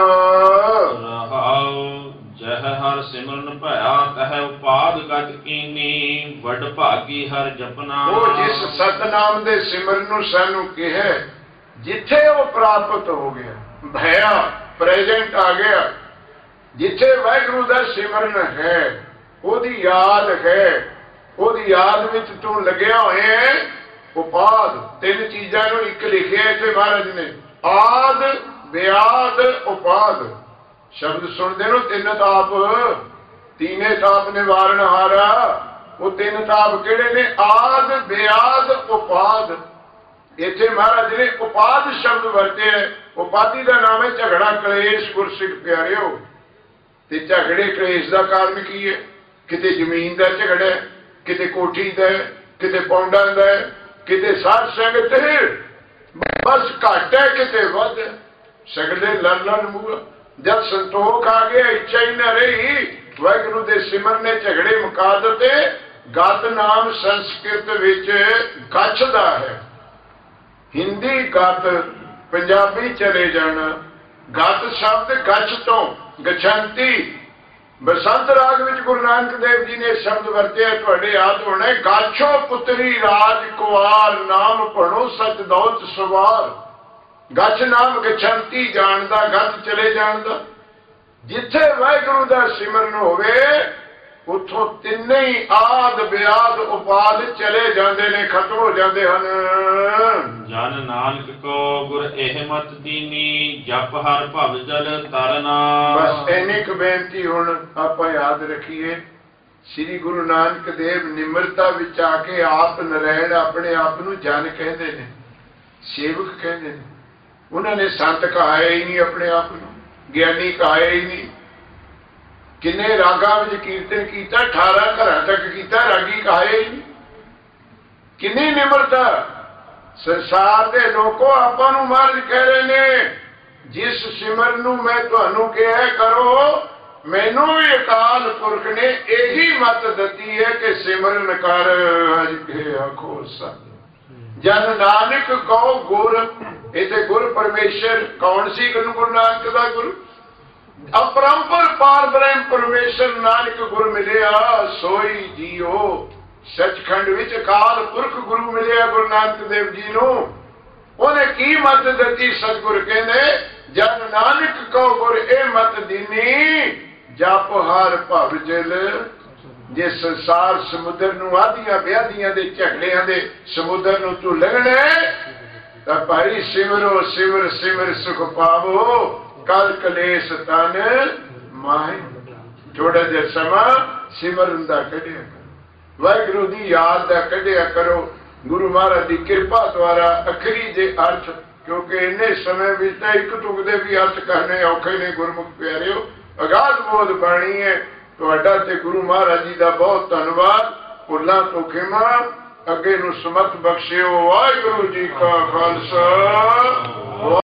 ਰਹਾਉ ਜਹ ਹਰ ਸਿਮਰਨ ਭਇਆ ਤਹ ਉਪਾਦ ਗਤ ਕੀਨੀ, ਵੱਡ ਭਾਗੀ ਹਰ ਜਪਨਾ। ਉਹ ਜਿਸ ਸਤਨਾਮ ਦੇ ਸਿਮਰਨ ਨੂੰ ਸਾਨੂੰ ਕਿਹਾ, ਜਿੱਥੇ ਉਹ ਪ੍ਰਾਪਤ ਹੋ ਗਿਆ, ਭਇਆ ਪ੍ਰੈਜ਼ੈਂਟ ਆ ਗਿਆ, ਜਿੱਥੇ ਵਾਹਿਗੁਰੂ ਦਾ ਸਿਮਰਨ ਹੈ, ਉਹਦੀ ਯਾਦ ਹੈ, ਉਹਦੀ ਯਾਦ ਵਿੱਚ ਤੂੰ ਲੱਗਿਆ ਹੋਇਆ ਹੈ। ਉਪਾਦ, ਤਿੰਨ ਚੀਜ਼ਾਂ ਨੂੰ ਇੱਕ ਲਿਖਿਆ ਇੱਥੇ ਮਹਾਰਾਜ ਨੇ, ਆਦ ਵਿਆਦ ਉਪਾਦ। ਸ਼ਬਦ ਸੁਣਦੇ ਨੂੰ ਤਿੰਨ ਤਾਪ, ਤੀਨੇ ਤਾਪ ਨਿਵਾਰਨ ਹਾਰਾ। ਉਹ ਤਿੰਨ ਤਾਪ ਕਿਹੜੇ ਨੇ? ਆਦ ਵਿਆਦ ਉਪਾਦ। ਇੱਥੇ ਮਹਾਰਾਜ ਨੇ ਉਪਾਦ ਸ਼ਬਦ ਵਰਤਿਆ। ਉਪਾਦੀ ਦਾ ਨਾਮ ਹੈ ਝਗੜਾ ਕਲੇਸ਼। ਗੁਰਸਿੱਖ ਪਿਆਰਿਓ, ਤੇ ਝਗੜੇ ਕਲੇਸ਼ ਦਾ ਕਾਰਨ ਕੀ ਹੈ? ਕਿਤੇ ਜ਼ਮੀਨ ਦਾ ਝਗੜਾ ਹੈ, ਕਿਤੇ ਕੋਠੀ ਦਾ, ਕਿਤੇ ਪੌਂਡਾਂ ਦਾ, ਕਿਤੇ ਸਾਧ ਸੰਗਤ, ਬਸ ਘੱਟ ਹੈ ਕਿਤੇ ਵੱਧ। ਸਗਲੇ ਲੜ ਮੂਹ। ਜਦ ਸੰਤੋਖ ਆ ਗਿਆ, ਇੱਛਾ ਹੀ ਨਾ ਰਹੀ, ਵਾਹਿਗੁਰੂ ਦੇ ਸਿਮਰਨ ਨੇ ਝਗੜੇ ਮੁਕਾ ਦਿੱਤੇ। ਗਤ ਨਾਮ ਸੰਸਕ੍ਰਿਤ ਵਿੱਚ ਗੱਛ ਦਾ ਹੈ। ਹਿੰਦੀ ਗਤ, ਪੰਜਾਬੀ ਚਲੇ ਜਾਣਾ। ਗਤ ਸ਼ਬਦ ਗੱਛ ਤੋਂ, ਗਛੰਤੀ। ਬਸੰਤ ਰਾਗ ਵਿੱਚ ਗੁਰੂ ਨਾਨਕ ਦੇਵ ਜੀ ਨੇ ਸ਼ਬਦ ਵਰਤਿਆ, ਤੁਹਾਡੇ ਯਾਦ ਹੋਣਾ, ਗਾਛੋ ਪੁੱਤਰੀ ਰਾਜ ਕੁਆਰ, ਨਾਮ ਭਣੋ ਸਚ ਦੌਲਤ ਸਵਾਰ। ਗੱਛ ਨਾਮ ਗਛੰਤੀ ਜਾਣਦਾ, ਗੱਤ ਚਲੇ ਜਾਣਦਾ। ਜਿੱਥੇ ਵਾਹਿਗੁਰੂ ਦਾ ਸਿਮਰਨ ਹੋਵੇ, ਉੱਥੋਂ ਤਿੰਨੇ ਹੀ ਆਦ ਵਿਆਦ ਉਪਾਦ ਚਲੇ ਜਾਂਦੇ ਨੇ, ਖਤਮ ਹੋ ਜਾਂਦੇ ਹਨ। ਜਨ ਨਾਨਕ ਕੋ ਗੁਰ ਇਹ ਮਤ ਦੀਨੀ, ਜਪ ਹਰ ਭਵ ਜਲ ਤਰਨਾ। ਬਸ ਇੰਨੀ ਕੁ ਬੇਨਤੀ ਹੁਣ ਆਪਾਂ ਯਾਦ ਰੱਖੀਏ। ਸ੍ਰੀ ਗੁਰੂ ਨਾਨਕ ਦੇਵ ਨਿਮਰਤਾ ਵਿੱਚ ਆ ਕੇ ਆਪ ਨਰੈਣ ਆਪਣੇ ਆਪ ਨੂੰ ਜਨ ਕਹਿੰਦੇ ਨੇ, ਸੇਵਕ ਕਹਿੰਦੇ ਨੇ। ਉਹਨਾਂ ਨੇ ਸੰਤ ਕਹਾਇਆ ਹੀ ਨਹੀਂ ਆਪਣੇ ਆਪ ਨੂੰ, ਗਿਆਨੀ ਕਹਾਇਆ ਹੀ ਨਹੀਂ। ਕਿੰਨੇ ਰਾਗਾਂ ਵਿੱਚ ਕੀਰਤਨ ਕੀਤਾ, 18 ਘਰਾਂ ਤੱਕ ਕੀਤਾ, ਰਾਗੀ ਕਹਾਇਆ ਹੀ ਨਹੀਂ। ਕਿੰਨੀ ਨਿਮਰਤਾ। ਸੰਸਾਰ ਦੇ ਲੋਕੋ, ਆਪਾਂ ਨੂੰ ਮਹਾਰਾਜ ਕਹਿ ਰਹੇ ਨੇ, ਜਿਸ ਸਿਮਰਨ ਨੂੰ ਮੈਂ ਤੁਹਾਨੂੰ ਕਿਹਾ ਕਰੋ, ਮੈਨੂੰ ਵੀ ਅਕਾਲ ਪੁਰਖ ਨੇ ਇਹੀ ਮੱਤ ਦਿੱਤੀ ਹੈ ਕਿ ਸਿਮਰਨ ਕਰ ਹਰਿ ਕੇ ਆਖੋ ਸਤ। ਜਨ ਨਾਨਕ ਕਉ ਗੁਰ, ਇਥੇ ਗੁਰ ਪਰਮੇਸ਼ਰ ਕੌਣ ਸੀ? ਗੁਰੂ ਨਾਨਕ ਦਾ ਗੁਰੂ, ਅਪਰੰਪਰ ਪਾਰ ਬ੍ਰਹਮ ਪਰਮੇਸ਼ਰ ਨਾਨਕ ਗੁਰ ਮਿਲਿਆ ਸੋਈ ਜੀਓ। ਸੱਚਖੰਡ ਵਿੱਚ ਅਕਾਲ ਪੁਰਖ ਗੁਰੂ ਮਿਲਿਆ ਗੁਰੂ ਨਾਨਕ ਦੇਵ ਜੀ ਨੂੰ। ਉਹਨੇ ਕੀ ਮੱਤ ਦਿੱਤੀ? ਸਤਿਗੁਰ ਕਹਿੰਦੇ, ਜਨ ਨਾਨਕ ਕਉ ਗੁਰ ਇਹ ਮੱਤ ਦੀਨੀ, ਜਪ ਹਰ ਭਵ ਜਲ। ਜੇ ਸੰਸਾਰ ਸਮੁੰਦਰ ਨੂੰ ਆਧੀਆਂ ਵਿਆਧੀਆਂ ਦੇ ਝਗੜਿਆਂ ਦੇ ਸਮੁੰਦਰ ਨੂੰ ਤੂੰ ਲੰਘਣਾ ਤਾਂ ਭਾਈ ਸਿਮਰੋ ਸਿਮਰ ਸਿਮਰ ਸੁਖ ਪਾਵੋ, ਕਲ ਕਲੇਸ਼ ਤਨ ਮਾਹੀ। ਥੋੜਾ ਜਿਹਾ ਸਮਾਂ ਸਿਮਰਨ ਦਾ ਕੱਢਿਆ ਕਰੋ, ਵਾਹਿਗੁਰੂ ਦੀ ਯਾਦ ਦਾ ਕੱਢਿਆ ਕਰੋ। ਗੁਰੂ ਮਹਾਰਾਜ ਦੀ ਕਿਰਪਾ ਦੁਆਰਾ ਅਖਰੀ ਦੇ ਅਰਥ, ਕਿਉਂਕਿ ਇੰਨੇ ਸਮੇਂ ਵਿੱਚ ਤਾਂ ਇੱਕ ਤੁਕ ਦੇ ਵੀ ਅਰਥ ਕਰਨੇ ਔਖੇ ਨੇ। ਗੁਰਮੁਖ ਪਿਆਰਿਓ, ਅਗਾਧ ਬੋਧ ਬਾਣੀ ਹੈ। ਤੁਹਾਡਾ ਤੇ ਗੁਰੂ ਮਹਾਰਾਜ ਜੀ ਦਾ ਬਹੁਤ ਧੰਨਵਾਦ। ਭੁੱਲਾਂ ਤੋਂ ਖਿਮਾ, ਅੱਗੇ ਨੂੰ ਸਮਤ ਬਖਸ਼ਿਓ। ਵਾਹਿਗੁਰੂ ਜੀ ਕਾ ਖਾਲਸਾ।